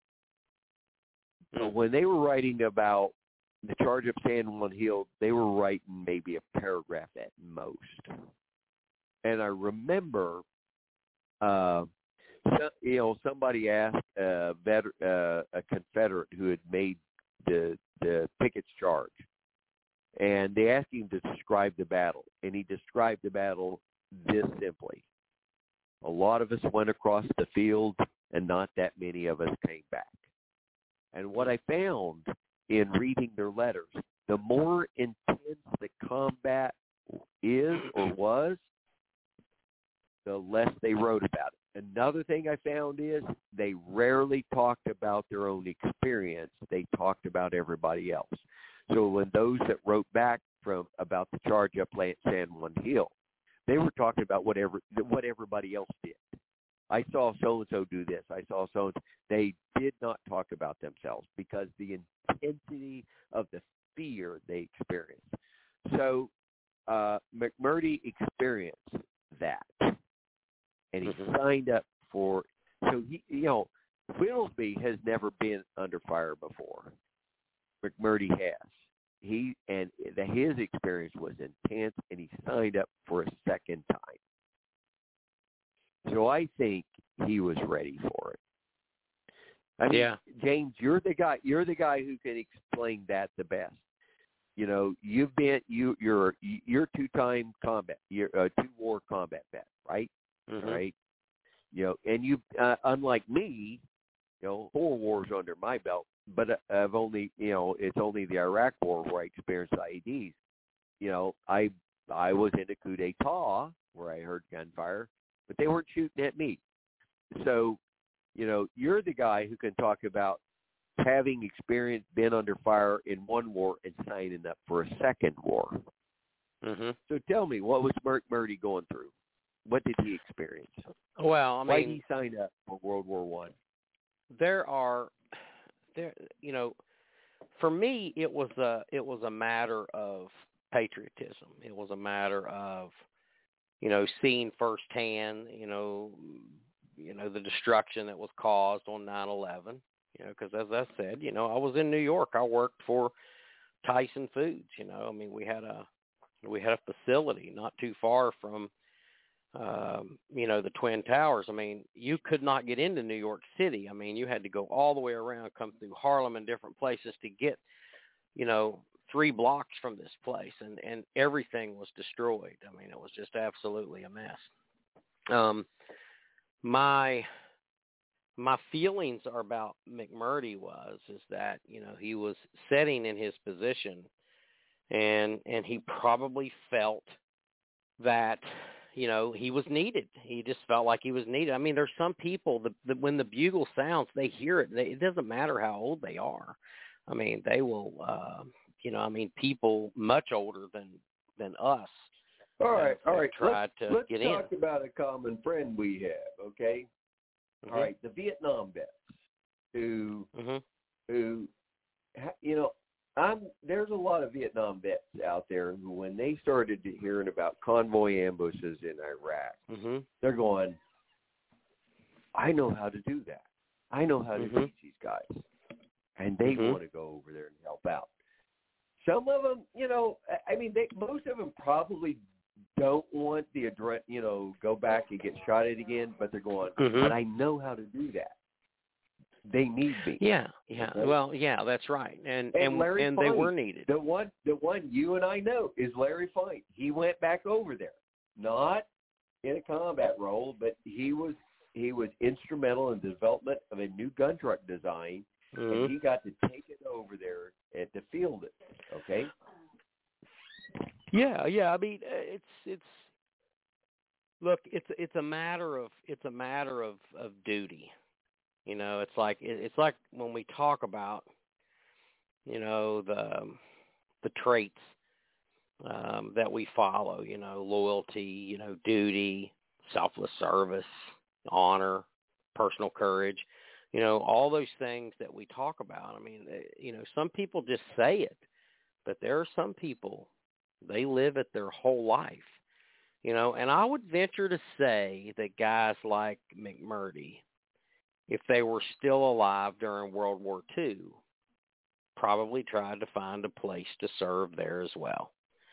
So when they were writing about the charge of San Juan Hill, they were writing maybe a paragraph at most. And I remember, uh, so, you know, somebody asked a, veteran, uh, a Confederate who had made the the Pickett's charge, and they asked him to describe the battle, and he described the battle this simply: a lot of us went across the field, and not that many of us came back. And what I found in reading their letters, the more intense the combat is or was, the less they wrote about it. Another thing I found is they rarely talked about their own experience. They talked about everybody else. So when those that wrote back from about the charge up at San Juan Hill, they were talking about whatever what everybody else did. I saw so-and-so do this. I saw so-and-so. They did not talk about themselves because the intensity of the fear they experienced. So uh, McMurdy experienced that. And he mm-hmm. signed up for, so he, you know, Whittlesby has never been under fire before. McMurdy has. He, and the, his experience was intense, and he signed up for a second time. So I think he was ready for it. I mean, yeah. James, you're the guy, you're the guy who can explain that the best. You know, you've been, you, you're, you're two-time combat, you're a two-war combat vet, right? Mm-hmm. Right, you know, and you, uh, unlike me, you know, four wars under my belt, but uh, I've only, you know, it's only the Iraq War where I experienced I E Ds. You know, I I was in a coup d'etat where I heard gunfire, but they weren't shooting at me. So, you know, you're the guy who can talk about having experience, been under fire in one war and signing up for a second war. Mm-hmm. So tell me, what was McMurdy going through? What did he experience? Well, I mean, why did he sign up for World War One? There are, there, you know, for me, it was a it was a matter of patriotism. It was a matter of, you know, seeing firsthand, you know, you know the destruction that was caused on nine eleven. You know, because as I said, you know, I was in New York. I worked for Tyson Foods. You know, I mean, we had a we had a facility not too far from. Um, you know, the Twin Towers. I mean, you could not get into New York City. I mean, you had to go all the way around, come through Harlem and different places to get, you know, three blocks from this place, and, and everything was destroyed. I mean, it was just absolutely a mess. Um, my my feelings are about McMurdy was is that, you know, he was sitting in his position, and and he probably felt that, you know, he was needed. He just felt like he was needed. I mean, there's some people that, that when the bugle sounds, they hear it. They, it doesn't matter how old they are. I mean, they will, uh, you know, I mean, people much older than, than us. All right, have, all right. Tried let's to let's get talk in. about a common friend we have, okay? Mm-hmm. All right, the Vietnam vets who, mm-hmm. who, you know, I'm, there's a lot of Vietnam vets out there who, when they started hearing about convoy ambushes in Iraq, mm-hmm. they're going, I know how to do that. I know how to mm-hmm. teach these guys. And they mm-hmm. want to go over there and help out. Some of them, you know, I mean, they, most of them probably don't want the, you know, go back and get shot at again, but they're going, mm-hmm. but I know how to do that. They need me. Yeah, yeah. Okay? Well, yeah, that's right. And And, and, Larry and Fine, they were needed. The one, the one you and I know is Larry Fine. He went back over there, not in a combat role, but he was he was instrumental in the development of a new gun truck design, Mm-hmm. and he got to take it over there and to field it. Okay. Yeah, yeah. I mean, uh, it's it's look, it's it's a matter of it's a matter of, of duty. You know, it's like it, it's like when we talk about, you know, the the traits um, that we follow. You know, loyalty, you know, duty, selfless service, honor, personal courage. You know, all those things that we talk about. I mean, you know, some people just say it, but there are some people, they live it their whole life. You know, and I would venture to say that guys like McMurdy, if they were still alive during World War Two, probably tried to find a place to serve there as well.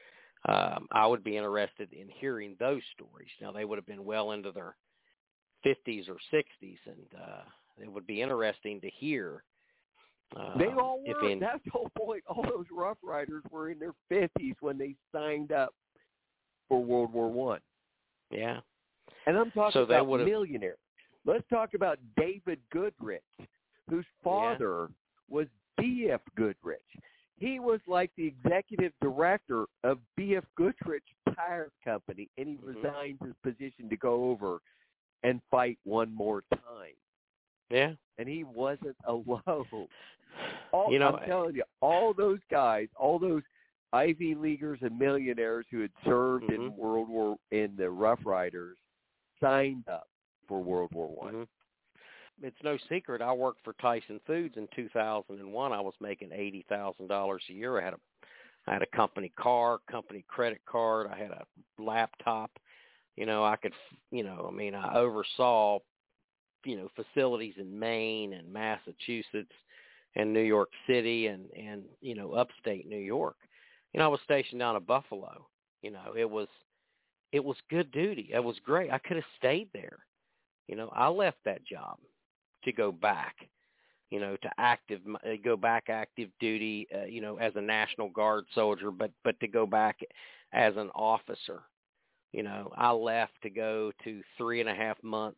Um, I would be interested in hearing those stories. Now, they would have been well into their fifties or sixties, and uh, it would be interesting to hear. Uh, They all if were. in, That's the whole point. All those Rough Riders were in their fifties when they signed up for World War One. Yeah. And I'm talking So they about would've- millionaires. Let's talk about David Goodrich, whose father yeah. was B F Goodrich. He was like the executive director of B F Goodrich Tire Company, and he mm-hmm. resigned his position to go over and fight one more time. Yeah. And he wasn't alone. All, you know, I'm telling you, all those guys, all those Ivy Leaguers and millionaires who had served mm-hmm. in World War in the Rough Riders signed up for World War One. Mm-hmm. It's no secret. I worked for Tyson Foods in two thousand one. I was making eighty thousand dollars a year. I had a, I had a company car, company credit card. I had a laptop. You know, I could, you know, I mean, I oversaw, you know, facilities in Maine and Massachusetts and New York City and, and, you know, upstate New York. You know, I was stationed down in Buffalo. You know, it was, it was good duty. It was great. I could have stayed there. You know, I left that job to go back, you know, to active, go back active duty, uh, you know, as a National Guard soldier, but, but to go back as an officer. You know, I left to go to three and a half months,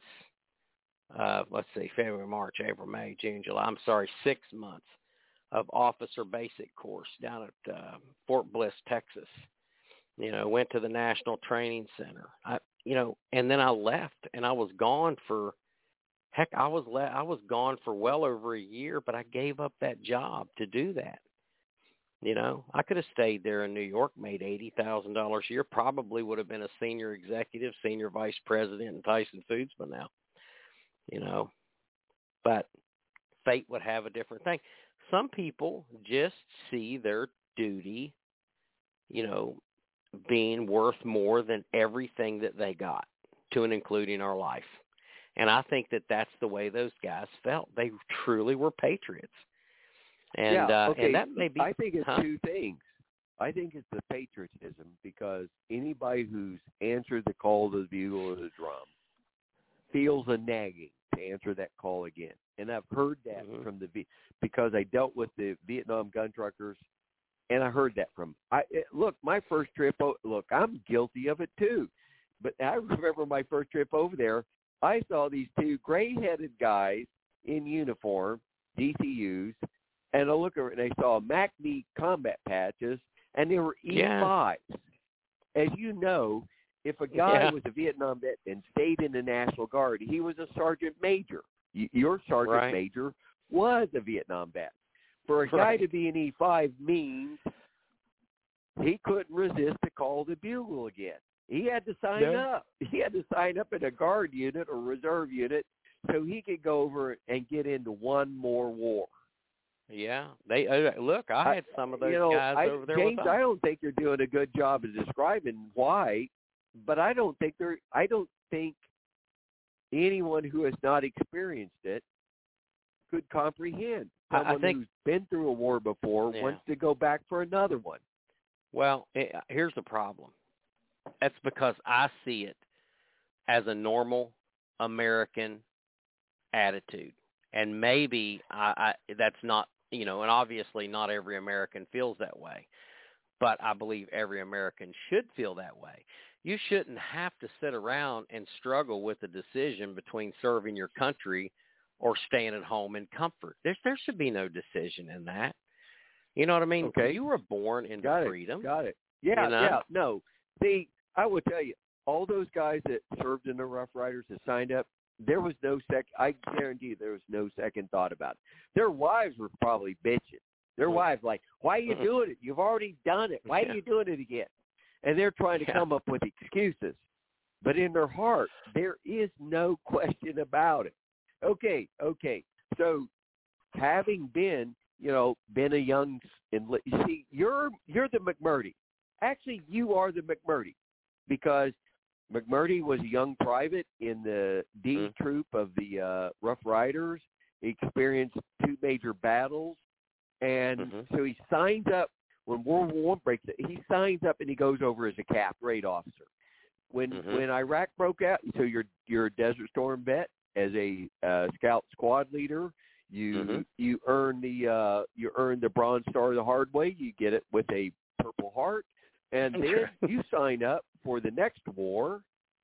uh, let's see, February, March, April, May, June, July, I'm sorry, six months of officer basic course down at uh, Fort Bliss, Texas. You know, went to the National Training Center. I, you know, and then I left, and I was gone for, heck, I was le- I was gone for well over a year, but I gave up that job to do that. You know, I could have stayed there in New York, made eighty thousand dollars a year, probably would have been a senior executive, senior vice president in Tyson Foods by now. You know, but fate would have a different thing. Some people just see their duty, you know, being worth more than everything that they got, to and including our life. And I think that that's the way those guys felt. They truly were patriots. And, yeah, uh, okay. and that may be, I think it's huh? two things. I think it's the patriotism, because anybody who's answered the call to the bugle or the drum feels a nagging to answer that call again. And I've heard that mm-hmm. from the because I dealt with the Vietnam gun truckers, and I heard that from I look my first trip. Look, I'm guilty of it too, but I remember my first trip over there. I saw these two gray-headed guys in uniform, D C Us, and I look over and I saw M A C D combat patches, and they were E fives. Yeah. As you know, if a guy yeah. was a Vietnam vet and stayed in the National Guard, he was a sergeant major. Your sergeant right. major was a Vietnam vet. For a guy right. to be an E five means he couldn't resist the call to bugle again. He had to sign no. up. He had to sign up in a guard unit or reserve unit so he could go over and get into one more war. Yeah, they uh, look. I had some of those you know, guys I, over there. James, with us. I don't think you're doing a good job of describing why, but I don't think they're. I don't think anyone who has not experienced it could comprehend. Someone I think, who's been through a war before yeah. wants to go back for another one. Well, it, here's the problem. That's because I see it as a normal American attitude. And maybe I, I, that's not, you know, and obviously not every American feels that way, but I believe every American should feel that way. You shouldn't have to sit around and struggle with the decision between serving your country or staying at home in comfort. There's, there should be no decision in that. You know what I mean? Okay. You were born into Got it. freedom. Got it. Yeah, you know? yeah. No, see, I will tell you, all those guys that served in the Rough Riders that signed up, there was no sec. I guarantee you there was no second thought about it. Their wives were probably bitching. Their wives like, why are you doing it? You've already done it. Why Yeah. are you doing it again? And they're trying to Yeah. come up with excuses. But in their heart, there is no question about it. Okay, okay. So having been, you know, been a young, you see, you're you're the McMurdy. Actually, you are the McMurdy because McMurdy was a young private in the D Mm-hmm. Troop of the uh, Rough Riders. He experienced two major battles, and Mm-hmm. so he signs up when World War One breaks. He signs up and he goes over as a cap grade officer. When Mm-hmm. when Iraq broke out, so you're you're a Desert Storm vet as a uh, scout squad leader. You Mm-hmm. you earn the uh, you earn the Bronze Star the hard way. You get it with a Purple Heart, and then you sign up for the next war.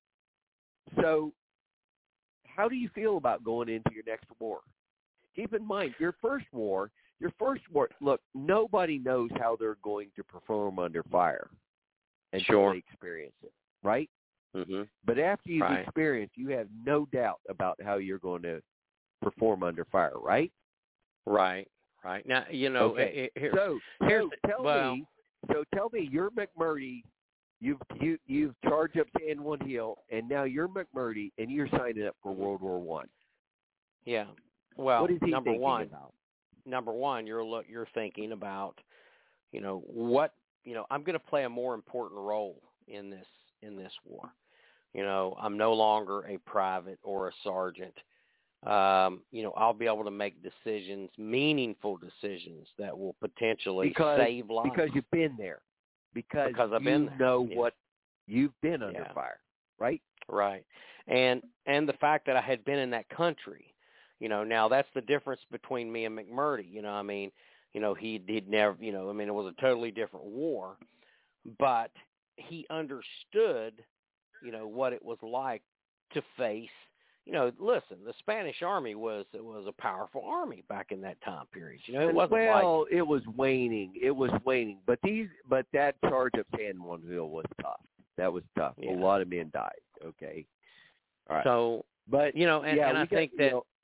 So, how do you feel about going into your next war? Keep in mind, your first war, your first war. Look, nobody knows how they're going to perform under fire until Sure. they experience it, right? Mm-hmm. But after you've Right. experienced, you have no doubt about how you're going to perform under fire, right? Right. Right. Now, you know, Okay. it, it, here, So, here's so the- tell well- me, so tell me, you're McMurdy. You've you you've charged up San Juan Hill, and now you're McMurdy, and you're signing up for World War One. yeah. Well, What is he number thinking one, about? number one, you're look, you're thinking about, you know, what, you know, I'm going to play a more important role in this in this war. You know, I'm no longer a private or a sergeant. Um, you know, I'll be able to make decisions, meaningful decisions that will potentially Because save lives. because you've been there, because, Because I've you been there, know yeah. what you've been under Yeah. fire, right? Right. And and the fact that I had been in that country, you know, now that's the difference between me and McMurdy. You know, I mean, you know, he he'd never, you know, I mean, it was a totally different war, but he understood, you know, what it was like to face, you know, listen, the Spanish army was it was a powerful army back in that time period. You know, it wasn't well, like it was waning. It was waning. But these, but that charge of San Juan Hill was tough. That was tough. Yeah. A lot of men died. Okay. All right. so. but You know, and, yeah, and we I got, think you that know,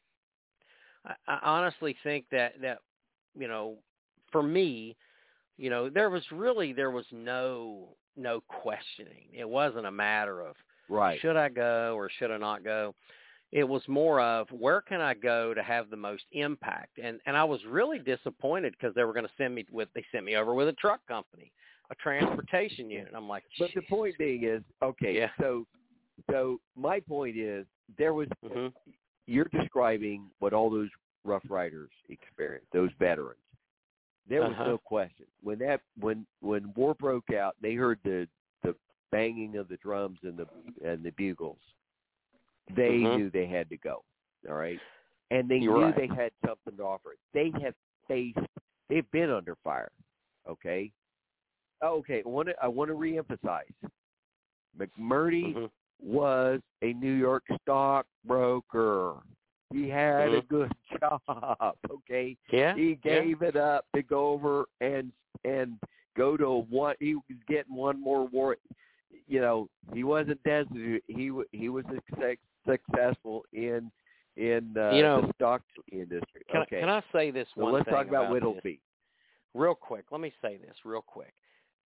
I, I honestly think that that you know, for me, you know, there was really there was no no questioning. It wasn't a matter of right. should I go or should I not go. It was more of where can I go to have the most impact. And and I was really disappointed because they were going to send me with they sent me over with a truck company, a transportation unit. I'm like, But the "Jeez." point being is, okay, Yeah. so so my point is there was Mhm. you're describing what all those Rough Riders experienced, those veterans. There was Uh-huh. no question. When that when when war broke out, they heard the the banging of the drums and the and the bugles. They Mhm. knew they had to go. All right. And they You're knew right. they had something to offer. They have faced they've been under fire. Okay. Okay, I want to I want to reemphasize. McMurdy Mhm. was a New York stockbroker. He had a Mhm. good job. Okay, Yeah. he yeah. gave it up to go over and and go to a one. He was getting one more war. You know, he wasn't destitute. He wa- he was success, successful in in uh, You know, the stock industry. Can, okay, I, can I say this so one let's thing talk about, this? Whittlesey. Real quick, let me say this real quick.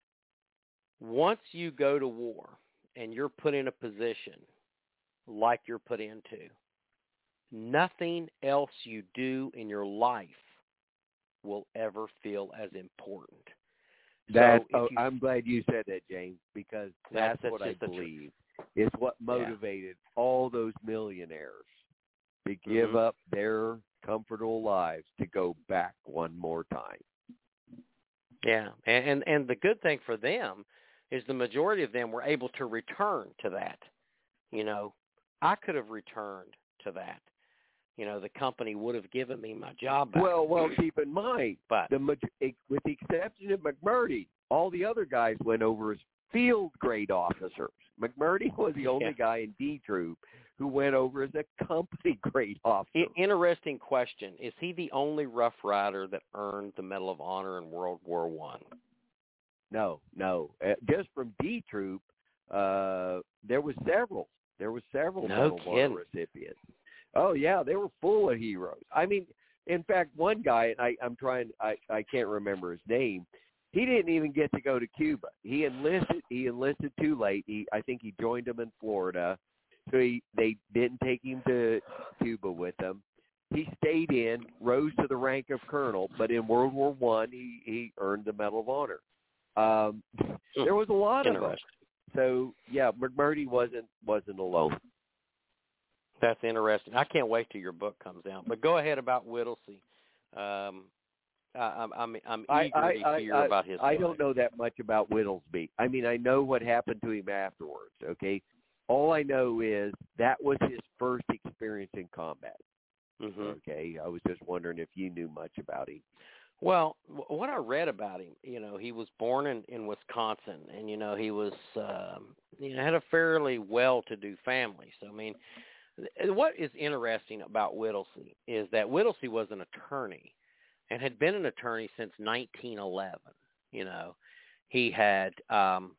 Once you go to war and you're put in a position like you're put into, nothing else you do in your life will ever feel as important. That so oh, if you, I'm glad you said that, James, because that's, That's- what that's I just the truth. believe is what motivated all those millionaires to give Mhm. up their comfortable lives to go back one more time. yeah, and, and and the good thing for them is the majority of them were able to return to that. You know, I could have returned to that. you know, the company would have given me my job back. Well, well, keep in mind, but the with the exception of McMurdy, all the other guys went over as field grade officers. McMurdy was the only yeah. guy in D Troop who went over as a company grade officer. I- interesting question. Is he the only Rough Rider that earned the Medal of Honor in World War One? No, no. Uh, just from D Troop, uh, there was several. There were several No Medal of Honor kidding. recipients. Oh yeah, they were full of heroes. I mean, in fact, one guy, and I, I'm trying, I, I can't remember his name. He didn't even get to go to Cuba. He enlisted. He enlisted too late. He, I think, he joined them in Florida, so he, they didn't take him to Cuba with them. He stayed in, rose to the rank of colonel, but in World War One, he, he earned the Medal of Honor. Um, there was a lot of them. So yeah, McMurdy wasn't wasn't alone. That's interesting. I can't wait till your book comes out. But go ahead about Whittlesey. Um, I, I'm I'm I'm eager I, to I, hear I, about his I life. don't know that much about Whittlesey. I mean, I know what happened to him afterwards. Okay, all I know is that was his first experience in combat. Mm-hmm. Okay, I was just wondering if you knew much about him. Well, what I read about him, you know, he was born in, in Wisconsin, and you know he was, um, you know, had a fairly well-to-do family. So I mean, what is interesting about Whittlesey is that Whittlesey was an attorney and had been an attorney since nineteen eleven. You know, he had, um,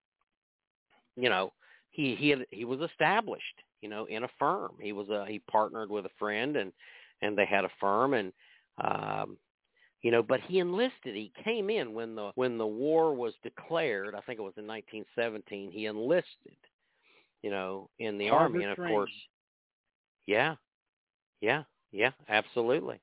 you know, he he had, he was established, you know, in a firm. He was a he partnered with a friend, and and they had a firm, and um, you know, but he enlisted. He came in when the when the war was declared. I think it was in nineteen seventeen. He enlisted, you know, in the Harvard Army, and of trained. course, yeah, yeah, yeah, absolutely,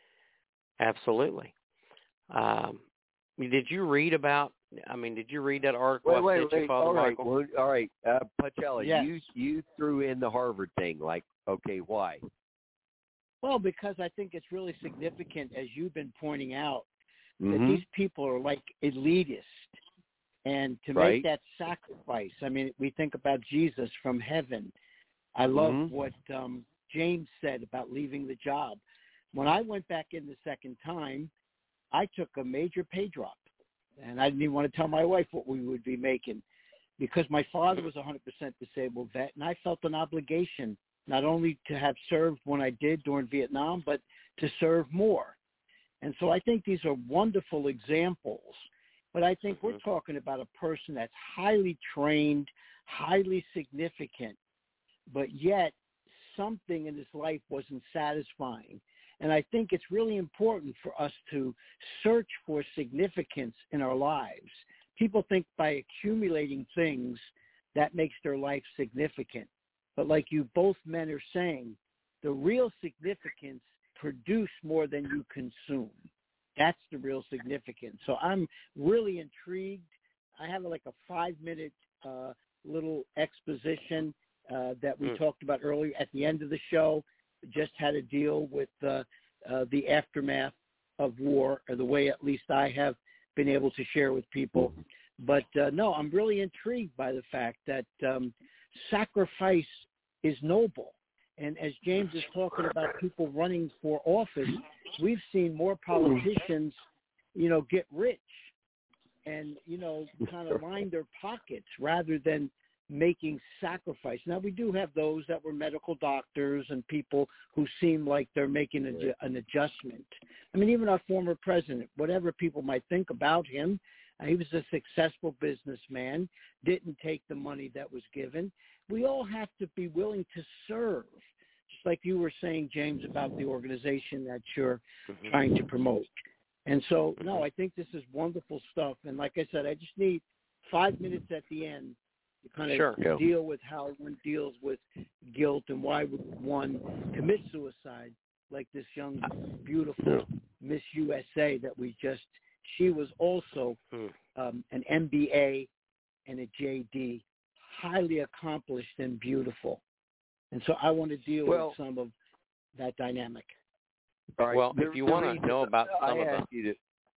absolutely. Um, did you read about? I mean, did you read that article? Wait, I wait, sent you, wait. Father All right, Michael? well, all right. Uh, Pacelli, Yes. you you threw in the Harvard thing. Like, okay, why? Well, because I think it's really significant, as you've been pointing out, that Mm-hmm. these people are like elitist. And to Right. make that sacrifice, I mean, we think about Jesus from heaven. I love Mhm. what um, James said about leaving the job. When I went back in the second time, I took a major pay drop. And I didn't even want to tell my wife what we would be making, because my father was a one hundred percent disabled vet, and I felt an obligation not only to have served when I did during Vietnam, but to serve more. And so I think these are wonderful examples. But I think we're talking about a person that's highly trained, highly significant, but yet something in his life wasn't satisfying. And I think it's really important for us to search for significance in our lives. People think by accumulating things, that makes their life significant. But like you both men are saying, the real significance, produce more than you consume. That's the real significance. So I'm really intrigued. I have like a five-minute uh, little exposition uh, that we mm. talked about earlier at the end of the show. Just had to deal with uh, uh, the aftermath of war, or the way at least I have been able to share with people. But uh, no, I'm really intrigued by the fact that um, sacrifice is noble. And as James is talking about people running for office, we've seen more politicians, you know, get rich and, you know, kind of line their pockets rather than making sacrifice. Now, we do have those that were medical doctors and people who seem like they're making a, an adjustment. I mean, even our former president, whatever people might think about him, uh, he was a successful businessman, didn't take the money that was given. We all have to be willing to serve, just like you were saying, James, about the organization that you're mm-hmm. trying to promote. And so, no, I think this is wonderful stuff. And like I said, I just need five minutes at the end to kind of sure. deal yeah. with how one deals with guilt and why would one commit suicide, like this young, beautiful yeah. Miss U S A that we just, she was also hmm. um, an M B A and a J D, highly accomplished and beautiful. And so I want to deal well, with some of that dynamic. All right. Well, the, if you want to know about some I of the, you to,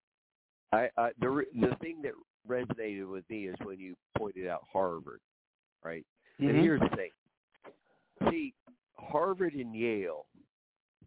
I, I, the the thing that resonated with me is when you pointed out Harvard, right? Mm-hmm. And here's the thing: see, Harvard and Yale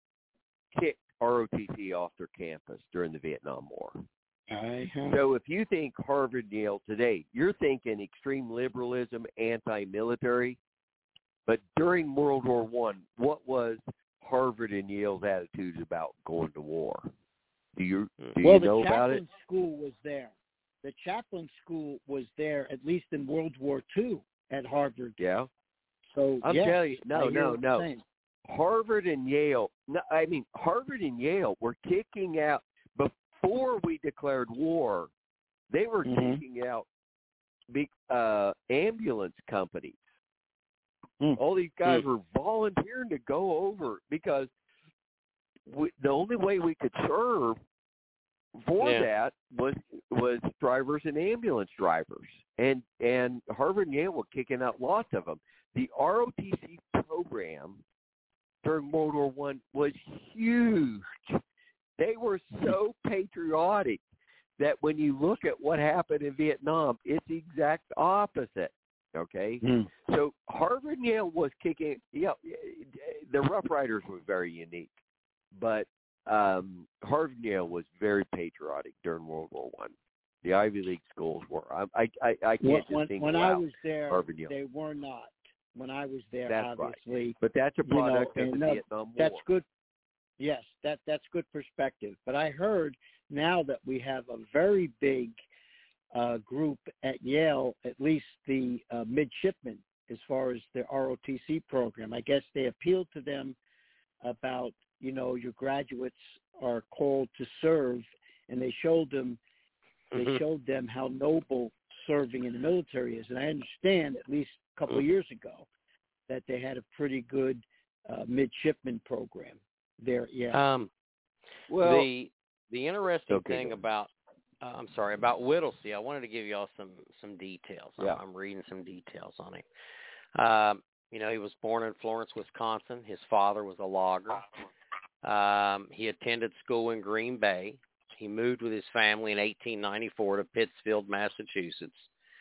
kicked R O T C off their campus during the Vietnam War. Uh-huh. So if you think Harvard and Yale today, you're thinking extreme liberalism, anti-military. But during World War One, what was Harvard and Yale's attitudes about going to war? Do you do well, you know about it? the chaplain school was there. The chaplain school was there at least in World War Two at Harvard. Yeah. So I'm yes, telling you, I no, hear no, what you're no. saying. Harvard and Yale. No, I mean Harvard and Yale were kicking out before we declared war. They were mm-hmm. kicking out big uh, ambulance companies. Mm. All these guys mm. were volunteering to go over because we, the only way we could serve for yeah. that was was drivers and ambulance drivers, and and Harvard and Yale were kicking out lots of them. The R O T C program during World War One was huge. They were so patriotic that when you look at what happened in Vietnam, it's the exact opposite. Okay, mm. so Harvard and Yale was kicking. Yeah, you know, the Rough Riders were very unique, but um, Harvard and Yale was very patriotic during World War One. The Ivy League schools were. I I I, I can't when, just when, think. When wow, I was there, Harvard and Yale. they were not. When I was there, that's obviously, right. But that's a product you know, of the no, Vietnam War. That's good. Yes, that that's good perspective. But I heard now that we have a very big uh, group at Yale, at least the uh, midshipmen, as far as the R O T C program. I guess they appealed to them about, you know, your graduates are called to serve, and they showed them they mm-hmm. showed them how noble serving in the military is. And I understand, at least a couple of years ago, that they had a pretty good uh, midshipman program there. Yeah. Um, well, the the interesting okay, thing about uh, I'm sorry about Whittlesey, I wanted to give you all some some details. Yeah. I'm, I'm reading some details on him. Um, you know, he was born in Florence, Wisconsin. His father was a logger. Um, he attended school in Green Bay. He moved with his family in eighteen ninety-four to Pittsfield, Massachusetts.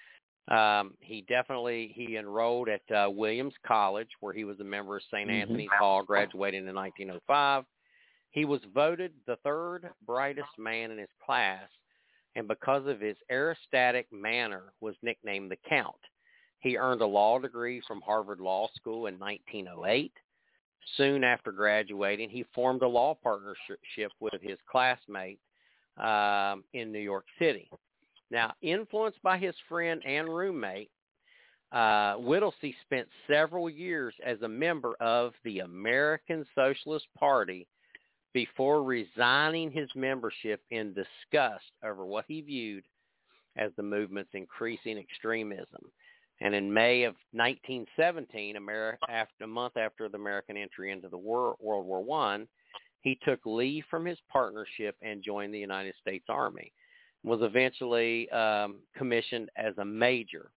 Um, he definitely, he enrolled at uh, Williams College, where he was a member of Saint Mm-hmm. Anthony's Hall, graduating in nineteen oh five. He was voted the third brightest man in his class, and because of his aerostatic manner, was nicknamed the Count. He earned a law degree from Harvard Law School in nineteen oh eight. Soon after graduating, he formed a law partnership with his classmate um, in New York City. Now, influenced by his friend and roommate, uh, Whittlesey spent several years as a member of the American Socialist Party before resigning his membership in disgust over what he viewed as the movement's increasing extremism. And in May of nineteen seventeen, Ameri- after, a month after the American entry into the war, World War One, he took leave from his partnership and joined the United States Army. Was eventually um, commissioned as a major.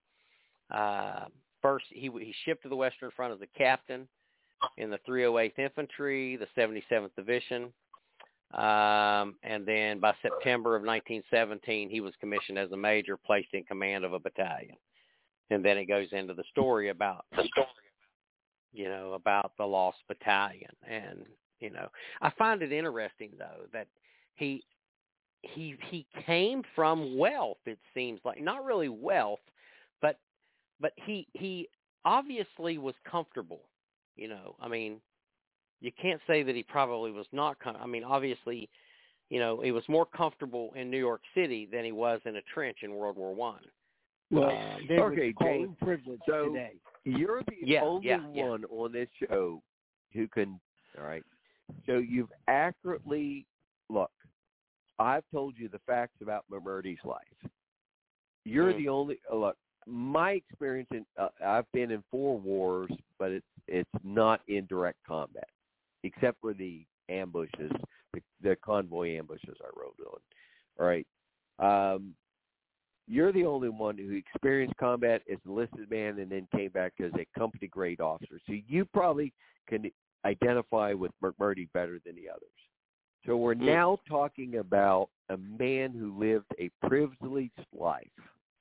Uh, first, he, he shipped to the Western Front as a captain in the three oh eighth Infantry, the seventy-seventh Division. Um, and then by September of nineteen seventeen, he was commissioned as a major, placed in command of a battalion. And then it goes into the story about, you know, about the Lost Battalion. And, you know, I find it interesting, though, that he he he came from wealth, it seems like. Not really wealth, but but he he obviously was comfortable, you know. I mean, you can't say that he probably was not com- I mean, obviously, you know, he was more comfortable in New York City than he was in a trench in World War One. Well, Um, they okay, would call James, it privilege so today. you're the Yeah, only yeah, yeah. one on this show who can, all right, so you've accurately, look, I've told you the facts about McMurtry's life. You're Mm. the only, uh, look, my experience, in uh, I've been in four wars, but it's, it's not in direct combat, except for the ambushes, the, the convoy ambushes I rode on, all right? Um, You're the only one who experienced combat as an enlisted man and then came back as a company grade officer. So you probably can identify with McMurtry better than the others. So we're Mm. now talking about a man who lived a privileged life.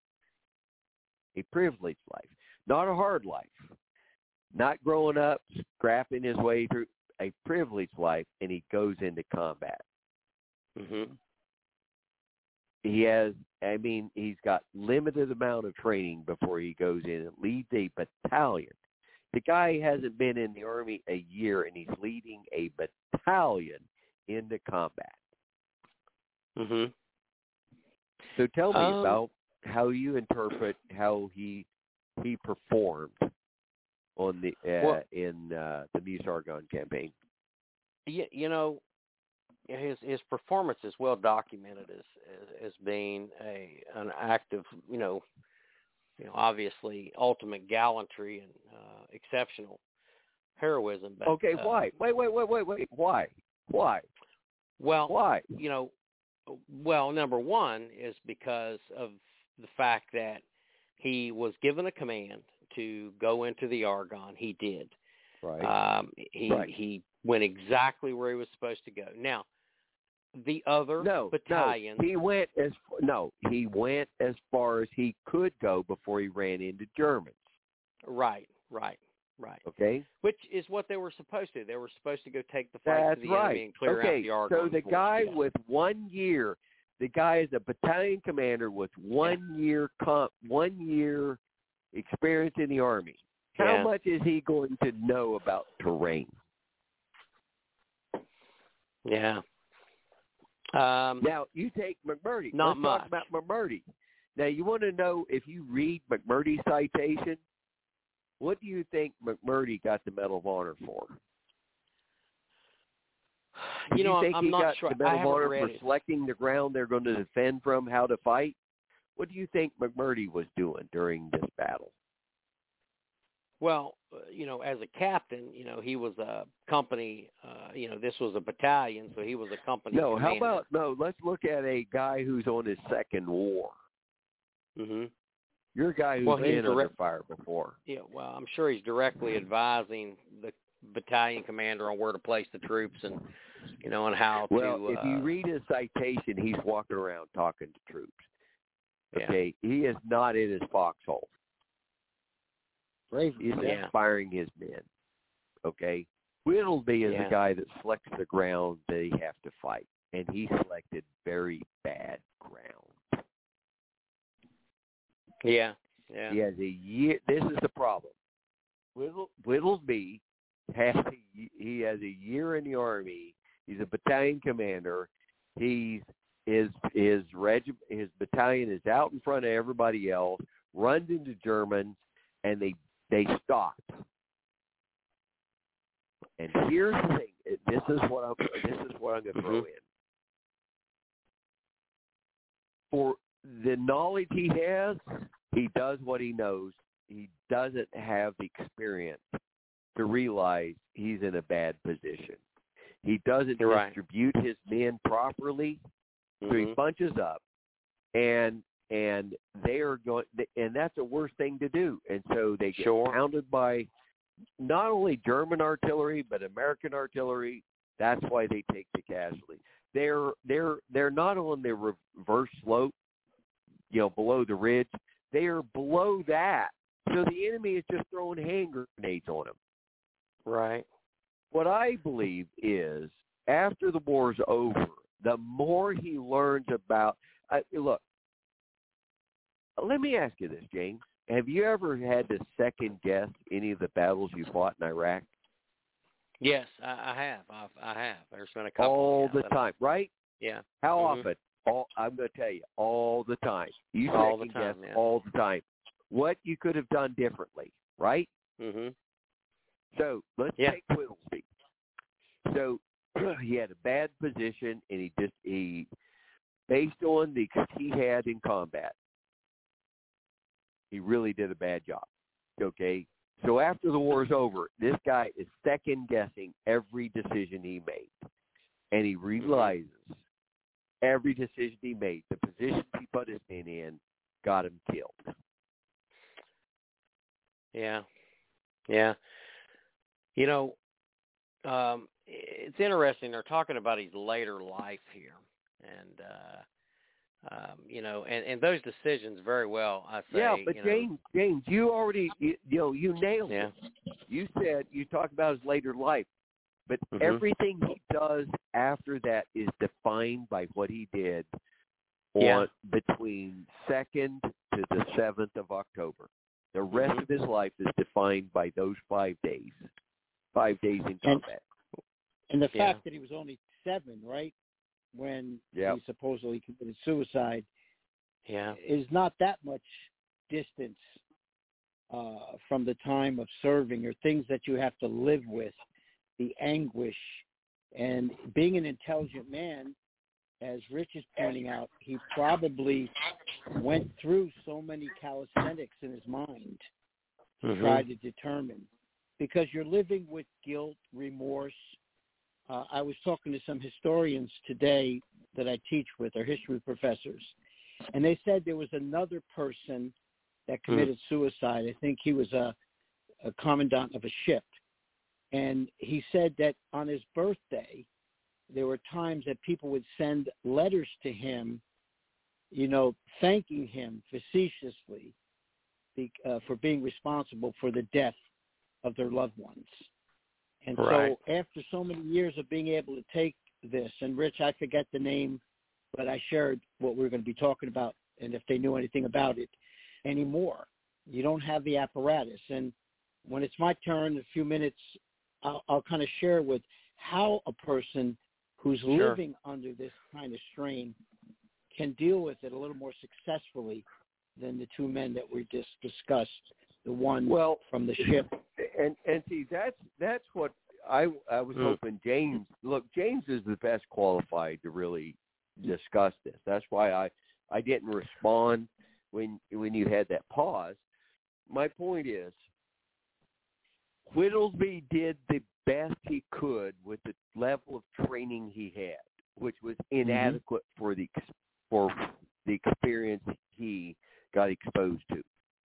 A privileged life. Not a hard life. Not growing up, scrapping his way through. a privileged life, and he goes into combat. Mhm. He has, I mean, he's got limited amount of training before he goes in and leads a battalion. The guy hasn't been in the Army a year, and he's leading a battalion into combat. Mhm. So tell me Um, about how you interpret how he he performed on the uh, Well- in uh, the Meuse Argonne campaign. You, you know, his his performance is well documented as as, as being a an act of you know, you know obviously ultimate gallantry and uh, exceptional heroism. But, Okay, uh, why? Wait, wait, wait, wait, wait. Why? Why? Well, Why? you know, well, number one is because of the fact that he was given a command to go into the Argonne. He did. Right. Um, he Right. he went exactly where he was supposed to go. Now, the other no, battalions. no. He went as no. He went as far as he could go before he ran into Germans. Right, right, right. Okay. Which is what they were supposed to. They were supposed to go take the fight That's to the right. enemy and clear okay. out the Argonne. So the force, guy yeah. with one year, the guy is a battalion commander with one Yeah. year comp, one year experience in the Army. How Yeah. much is he going to know about terrain? Yeah. Um, Now, you take McMurdy. Not Let's talk much. about McMurdy. Now, you want to know, if you read McMurdy's citation, what do you think McMurdy got the Medal of Honor for? Do you know, think I'm he not got sure. the I Medal of haven't Honor read for it. selecting the ground they're going to defend from, how to fight? What do you think McMurdy was doing during this battle? Well, uh, you know, as a captain, you know, he was a company, uh, you know, this was a battalion, so he was a company No, commander. how about, no, let's look at a guy who's on his second war. Mm-hmm. You're a guy who's Well, he's been under direct- fire before. Yeah, well, I'm sure he's directly advising the battalion commander on where to place the troops and, you know, and how Well, to. if you uh, read his citation, he's walking around talking to troops. Yeah. Okay, he is not in his foxhole. Brave. He's Yeah. inspiring his men. Okay, Whittleby is Yeah. the guy that selects the ground they have to fight, and he selected very bad ground. Yeah, yeah. He has a year. This is the problem. Whittle, Whittleby has a, he has a year in the Army. He's a battalion commander. He's his his reg his battalion is out in front of everybody else, runs into Germans, and they they stop. And here's the thing. This is what I'm this is what I'm going to throw Mhm. in. For the knowledge he has, he does what he knows. He doesn't have the experience to realize he's in a bad position. He doesn't You're right. distribute his men properly, so he Mhm. bunches up, and and they are going, and that's the worst thing to do. And so they get Sure. pounded by not only German artillery but American artillery. That's why they take the casualty. They're they're they're not on the reverse slope, you know, below the ridge. They are below that. So the enemy is just throwing hand grenades on them. Right. What I believe is, after the war's over, the more he learns about uh, – look, let me ask you this, James. Have you ever had to second-guess any of the battles you fought in Iraq? Yes, I, I have. I've, I have. There's been a couple. All yeah, the that- time, right? Yeah. How Mhm. often? All I'm going to tell you, all the time. You All the second-guess time, yeah. all the time. What you could have done differently, right? Mhm. So let's Yeah. take Whittleby. So he had a bad position, and he just he, based on the he had in combat, he really did a bad job. Okay, so after the war is over, this guy is second guessing every decision he made, and he realizes every decision he made, the position he put his men in, got him killed. Yeah. Yeah. You know, um, it's interesting. They're talking about his later life here. And, uh, um, you know, and, and those decisions very well, I say. Yeah, but you James, know, James, you already, you, you know, you nailed Yeah. it. You said, you talked about his later life. But Mhm. everything he does after that is defined by what he did on Yeah. between second to the seventh of October. The rest Mhm. of his life is defined by those five days, five days in And- combat. And the Yeah. fact that he was only seven, right, when Yep. he supposedly committed suicide, Yeah. is not that much distance uh, from the time of serving or things that you have to live with, the anguish. And being an intelligent man, as Rich is pointing out, he probably went through so many calisthenics in his mind to Mhm. try to determine. Because you're living with guilt, remorse. Uh, I was talking to some historians today that I teach with, our history professors, and they said there was another person that committed mm. suicide. I think he was a, a commandant of a ship. And he said that on his birthday, there were times that people would send letters to him, you know, thanking him facetiously be, uh, for being responsible for the death of their loved ones. And right. so after so many years of being able to take this, and Rich, I forget the name, but I shared what we were going to be talking about and if they knew anything about it anymore. You don't have the apparatus. And when it's my turn, in a few minutes, I'll, I'll kind of share with how a person who's sure. living under this kind of strain can deal with it a little more successfully than the two men that we just discussed, the one well, from the ship. And and see, that's that's what I I was mm. hoping James. Look, James is the best qualified to really discuss this. That's why I, I didn't respond when when you had that pause. My point is, Whittlesey did the best he could with the level of training he had, which was inadequate mm-hmm. for the for the experience he got exposed to.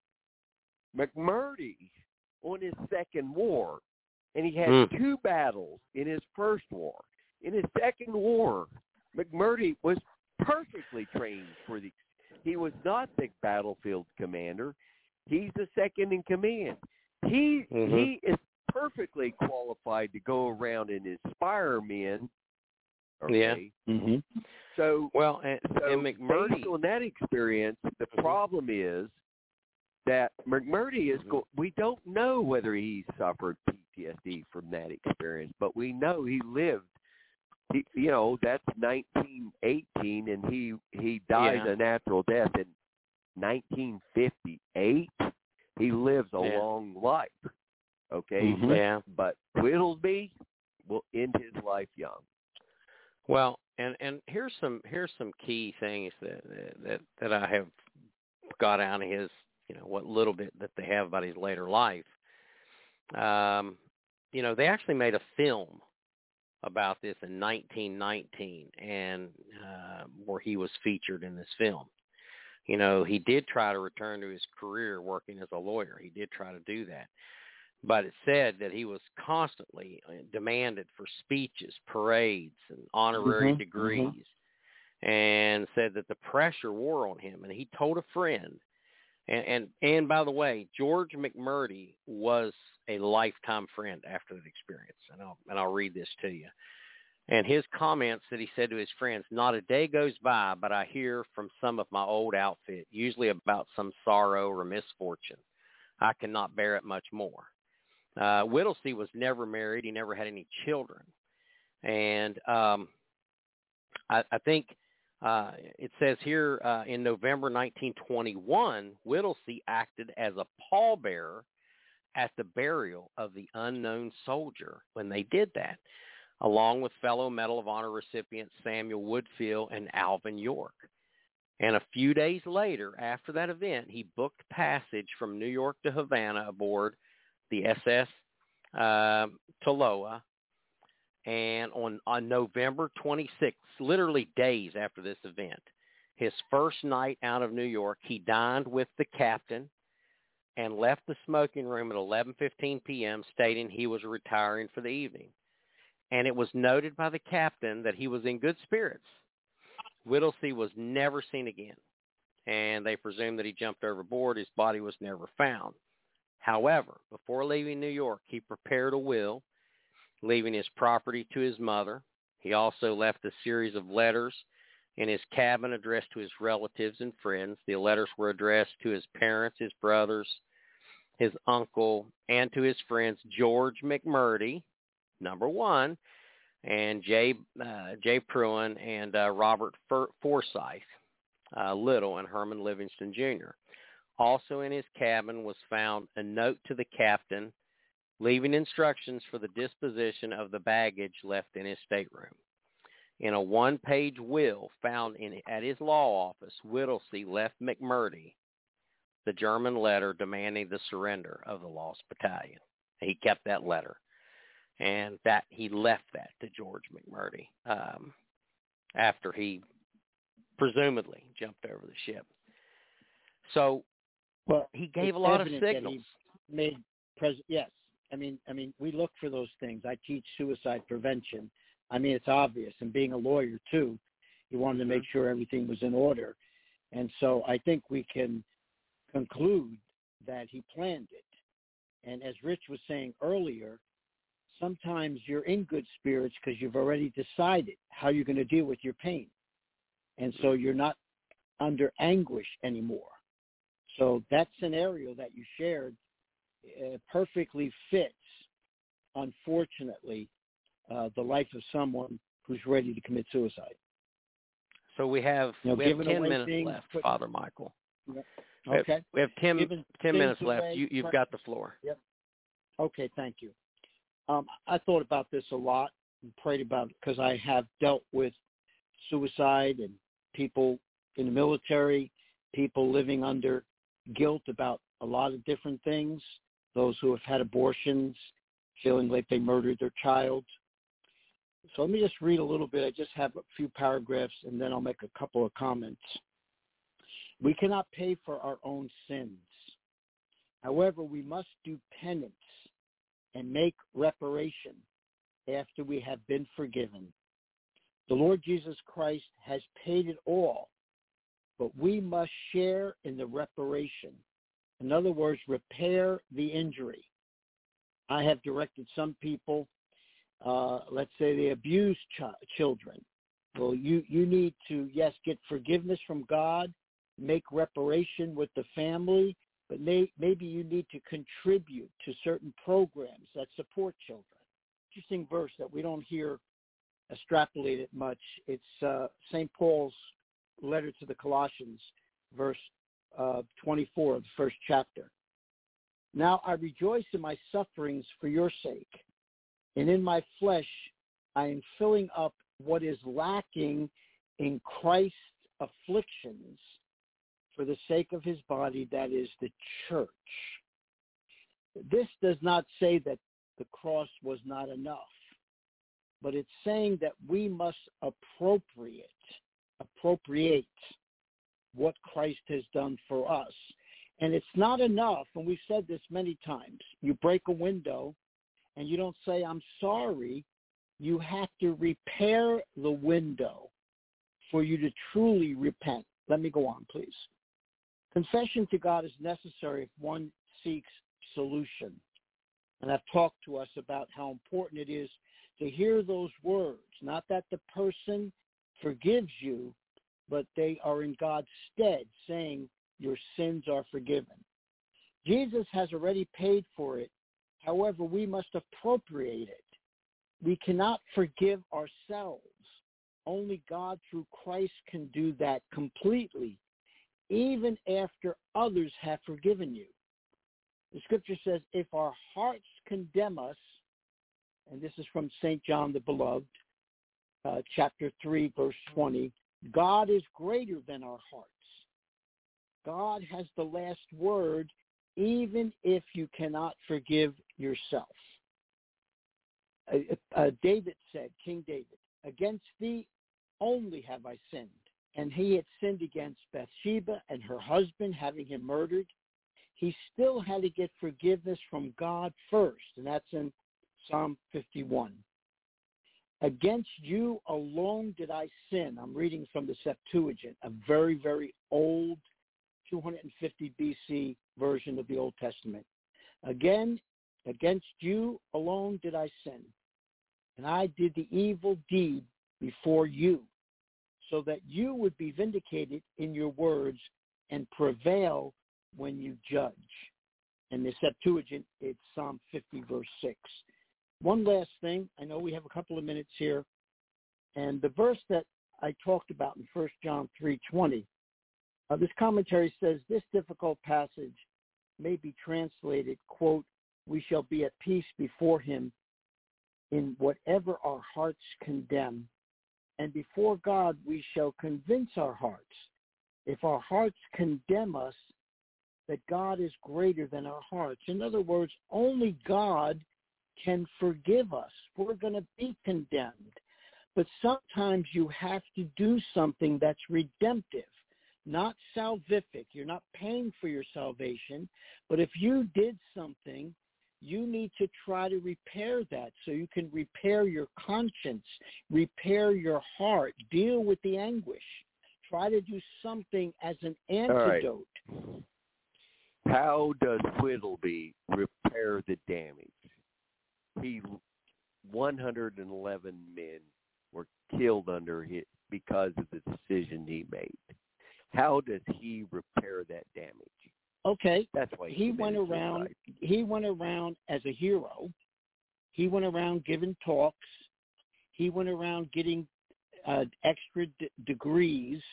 McMurdy, on his second war, and he had mm. two battles in his first war. In his second war, McMurdy was perfectly trained for the. He was not the battlefield commander. He's the second in command. He mm-hmm. he is perfectly qualified to go around and inspire men. Okay? Yeah. Mm-hmm. So well, and, so and McMurdy, based on that experience, the mm-hmm. problem is that McMurdy is. Mm-hmm. Go- we don't know whether he suffered P T S D from that experience, but we know he lived. He, you know, that's nineteen eighteen, and he he dies yeah. a natural death in nineteen fifty-eight. He lives a yeah. long life. Okay, mm-hmm. but, yeah. but Whittlesey will end his life young. Well, and, and here's some here's some key things that that that I have got out of his, you know, what little bit that they have about his later life. Um, you know, they actually made a film about this in nineteen nineteen, and uh, where he was featured in this film. You know, he did try to return to his career working as a lawyer. He did try to do that. But it said that he was constantly demanded for speeches, parades, and honorary mm-hmm, degrees, mm-hmm. and said that the pressure wore on him. And he told a friend, and, and, and by the way, George McMurdy was a lifetime friend after that experience. And I'll, and I'll read this to you. And his comments that he said to his friends, "Not a day goes by, but I hear from some of my old outfit, usually about some sorrow or misfortune. I cannot bear it much more." Uh, Whittlesey was never married. He never had any children. And um, I, I think uh, it says here uh, in November nineteen twenty-one, Whittlesey acted as a pallbearer at the burial of the unknown soldier when they did that, along with fellow Medal of Honor recipients Samuel Woodfield and Alvin York. And a few days later, after that event, he booked passage from New York to Havana aboard the S S uh, Toloa. And on, on November twenty-sixth, literally days after this event, his first night out of New York, he dined with the captain and left the smoking room at eleven fifteen p.m., stating he was retiring for the evening. And it was noted by the captain that he was in good spirits. Whittlesey was never seen again, and they presumed that he jumped overboard. His body was never found. However, before leaving New York, he prepared a will leaving his property to his mother. He also left a series of letters in his cabin addressed to his relatives and friends. The letters were addressed to his parents, his brothers, his uncle, and to his friends George McMurdy, number one, and Jay, uh, Jay Pruin and uh, Robert For- Forsyth uh, Little and Herman Livingston Junior Also in his cabin was found a note to the captain leaving instructions for the disposition of the baggage left in his stateroom. In a one-page will found in, at his law office, Whittlesey left McMurdy the German letter demanding the surrender of the lost battalion. He kept that letter, and that he left that to George McMurdy um, after he presumably jumped over the ship. So well, he gave a lot of signals. He made pres- yes. I mean, I mean, we look for those things. I teach suicide prevention. I mean, it's obvious. And being a lawyer, too, he wanted to make sure everything was in order. And so I think we can conclude that he planned it. And as Rich was saying earlier, sometimes you're in good spirits because you've already decided how you're going to deal with your pain. And so you're not under anguish anymore. So that scenario that you shared uh, perfectly fits, unfortunately, uh, the life of someone who's ready to commit suicide. So we have, you know, we have ten minutes things, left, put, Father Michael. Yep. We have, okay. We have ten, ten minutes away, left. You, you've got the floor. Yep. Okay, thank you. Um, I thought about this a lot and prayed about it because I have dealt with suicide and people in the military, people living under guilt about a lot of different things, those who have had abortions, feeling like they murdered their child. So let me just read a little bit. I just have a few paragraphs, and then I'll make a couple of comments. We cannot pay for our own sins. However, we must do penance and make reparation after we have been forgiven. The Lord Jesus Christ has paid it all, but we must share in the reparation. In other words, repair the injury. I have directed some people, uh, let's say they abuse ch- children. Well, you, you need to, yes, get forgiveness from God, make reparation with the family, but may, maybe you need to contribute to certain programs that support children. Interesting verse that we don't hear extrapolated much. It's uh, Saint Paul's letter to the Colossians, verse uh, twenty-four of the first chapter. Now I rejoice in my sufferings for your sake, and in my flesh I am filling up what is lacking in Christ's afflictions for the sake of his body, that is the church. This does not say that the cross was not enough, but it's saying that we must appropriate, appropriate what Christ has done for us. And it's not enough, and we've said this many times, you break a window and you don't say, I'm sorry. You have to repair the window for you to truly repent. Let me go on, please. Confession to God is necessary if one seeks solution. And I've talked to us about how important it is to hear those words, not that the person forgives you, but they are in God's stead, saying your sins are forgiven. Jesus has already paid for it. However, we must appropriate it. We cannot forgive ourselves. Only God through Christ can do that completely, even after others have forgiven you. The scripture says, if our hearts condemn us, and this is from Saint John the Beloved, uh, chapter three, verse twenty, God is greater than our hearts. God has the last word, even if you cannot forgive yourself. Uh, uh, David said, King David, against thee only have I sinned. And he had sinned against Bathsheba and her husband, having him murdered. He still had to get forgiveness from God first, and that's in Psalm fifty-one. Against you alone did I sin. I'm reading from the Septuagint, a very, very old two hundred fifty B C version of the Old Testament. Again, against you alone did I sin, and I did the evil deed before you, so that you would be vindicated in your words and prevail when you judge. In the Septuagint, it's Psalm fifty, verse six. One last thing. I know we have a couple of minutes here. And the verse that I talked about in First John three twenty, uh, this commentary says this difficult passage may be translated, quote, we shall be at peace before him in whatever our hearts condemn, and before God we shall convince our hearts. If our hearts condemn us, that God is greater than our hearts. In other words, only God can forgive us. We're going to be condemned. But sometimes you have to do something that's redemptive, not salvific. You're not paying for your salvation. But if you did something, you need to try to repair that so you can repair your conscience, repair your heart, deal with the anguish. Try to do something as an antidote. All right. How does Whittleby repair the damage? He, one hundred eleven men were killed under it because of the decision he made. How does he repair that damage? Okay, that's why he, he went around. Suicide. He went around as a hero. He went around giving talks. He went around getting uh, extra d- degrees.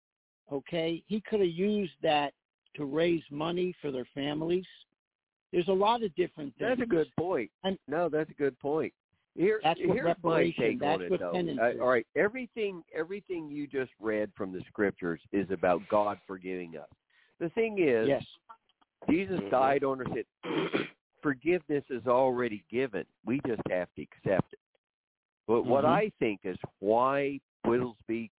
Okay, he could have used that to raise money for their families. There's a lot of different things. That's a good point. And no, that's a good point. Here, that's what here's reparation, my take that's on it, what though. penance I, is. all right, everything, everything you just read from the scriptures is about God forgiving us. The thing is, yes. Jesus Mm-hmm. died on our sin. Forgiveness is already given. We just have to accept it. But Mm-hmm. what I think is why Whittlesby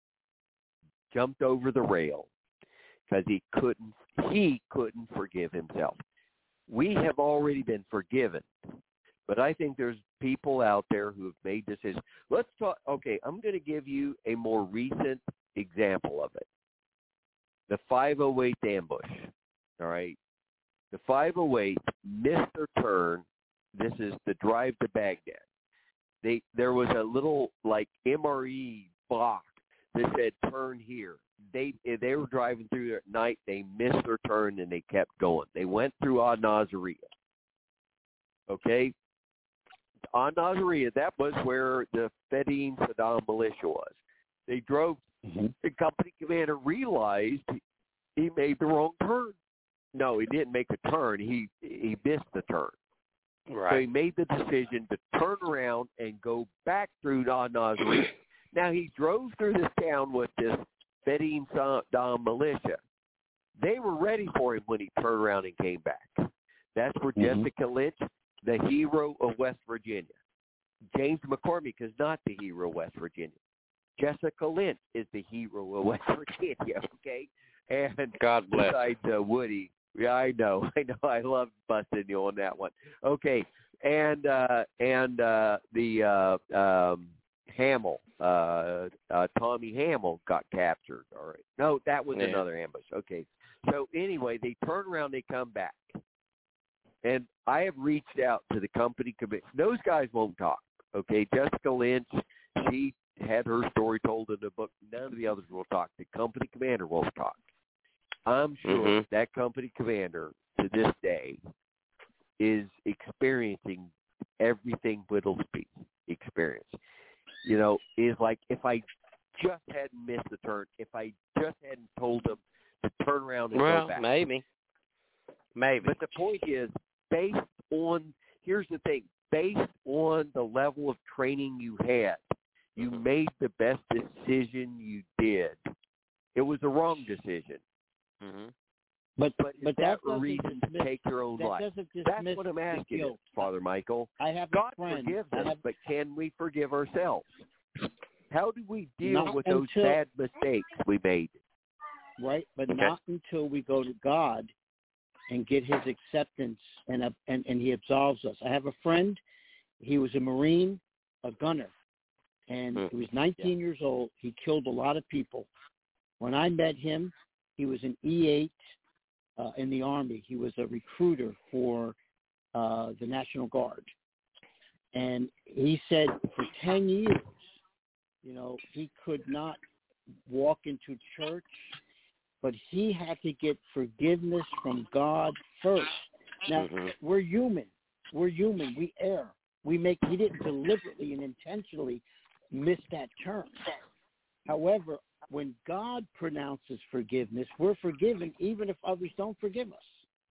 jumped over the rail, because he couldn't, he couldn't forgive himself. We have already been forgiven. But I think there's people out there who have made decisions. Let's talk. Okay, I'm going to give you a more recent example of it. The five oh eight ambush. All right. The five oh eight missed their turn. This is the drive to Baghdad. They there was a little like M R E box that said turn here. They they were driving through there at night. They missed their turn and they kept going. They went through Al-Naziriyah. Okay. Al-Naziriyah, that was where the Fedayeen Saddam militia was. They drove. Mm-hmm. The company commander realized he made the wrong turn. No, he didn't make a turn. He he missed the turn. Right. So he made the decision to turn around and go back through Al-Naziriyah. Now, he drove through this town with this Fedayeen Saddam militia. They were ready for him when he turned around and came back. That's where Mm-hmm. Jessica Lynch, the hero of West Virginia. James McCormick is not the hero of West Virginia. Jessica Lynch is the hero of West Virginia, okay? And God bless. Besides uh, Woody. Yeah, I know. I know. I love busting you on that one. Okay. And uh, and uh, the uh, um, Hamill, uh, uh, Tommy Hamill got captured. All right. No, that was yeah. another ambush. Okay. So anyway, they turn around, they come back. And I have reached out to the company committee. Those guys won't talk. Okay. Jessica Lynch, she had her story told in the book. None of the others will talk. The company commander won't talk. I'm sure mm-hmm. that company commander to this day is experiencing everything Whittlesby experienced. You know, is like if I just hadn't missed the turn, if I just hadn't told them to turn around and well, go back. maybe. Maybe. But the point is, based on, here's the thing, based on the level of training you had, you made the best decision you did. It was the wrong decision. Mm-hmm. But But is but that, that a doesn't reason dismiss, to take your own that life? doesn't dismiss That's what I'm the asking you, guilt. Father Michael. I have a God friend. forgives I us, have, but can we forgive ourselves? How do we deal Not with those until- bad mistakes we made? right, but Okay. not until we go to God and get His acceptance and uh, and and He absolves us. I have a friend. He was a Marine, a gunner, and Mm. he was nineteen years old. He killed a lot of people. When I met him, he was an E eight uh, in the Army. He was a recruiter for uh, the National Guard. And he said for ten years, you know, he could not walk into church, but he had to get forgiveness from God first. Now, Mm-hmm. we're human. We're human. We err. We make, he didn't deliberately and intentionally miss that turn. However, when God pronounces forgiveness, we're forgiven even if others don't forgive us.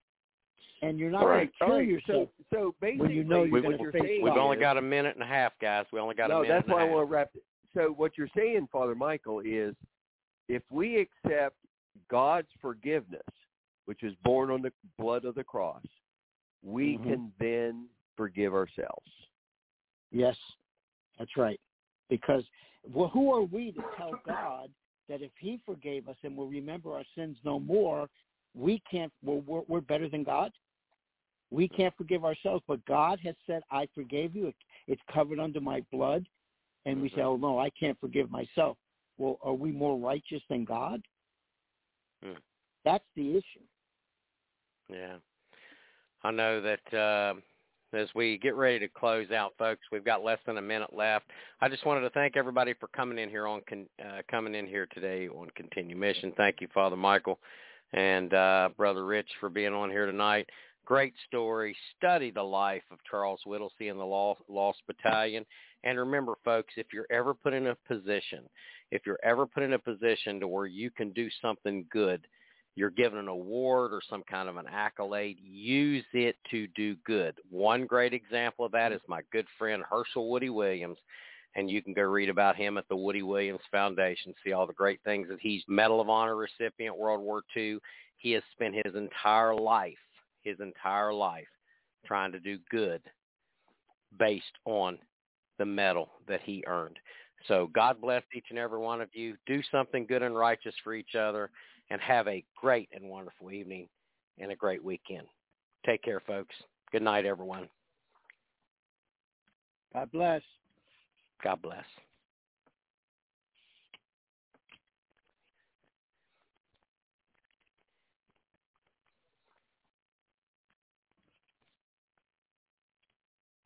And you're not Right. going to kill Right. yourself So, so basically, when you know you're we, going to you're face saying We've God. only is- got a minute and a half, guys. We only got no, a minute that's and a why I half. want to wrap it. So what you're saying, Father Michael, is if we accept God's forgiveness, which is born on the blood of the cross, we Mhm. can then forgive ourselves. Yes, that's right. Because well, who are we to tell God that if he forgave us and will remember our sins no more, we can't, we're, we're, we're better than God? We can't forgive ourselves, but God has said, I forgave you. It's covered under my blood. And we say, oh, no, I can't forgive myself. Well, are we more righteous than God? Hmm. That's the issue. Yeah. I know that uh, as we get ready to close out, folks, we've got less than a minute left. I just wanted to thank everybody for coming in here on con- uh, coming in here today on Continue Mission. Thank you, Father Michael and uh, Brother Rich, for being on here tonight. Great story. Study the life of Charles Whittlesey and the Lost, Lost Battalion. And remember, folks, if you're ever put in a position, if you're ever put in a position to where you can do something good, you're given an award or some kind of an accolade, use it to do good. One great example of that is my good friend Herschel Woody Williams, and you can go read about him at the Woody Williams Foundation, see all the great things that he's Medal of Honor recipient, World War Two. He has spent his entire life, his entire life trying to do good based on the medal that he earned. So God bless each and every one of you. Do something good and righteous for each other, and have a great and wonderful evening and a great weekend. Take care, folks. Good night, everyone. God bless. God bless.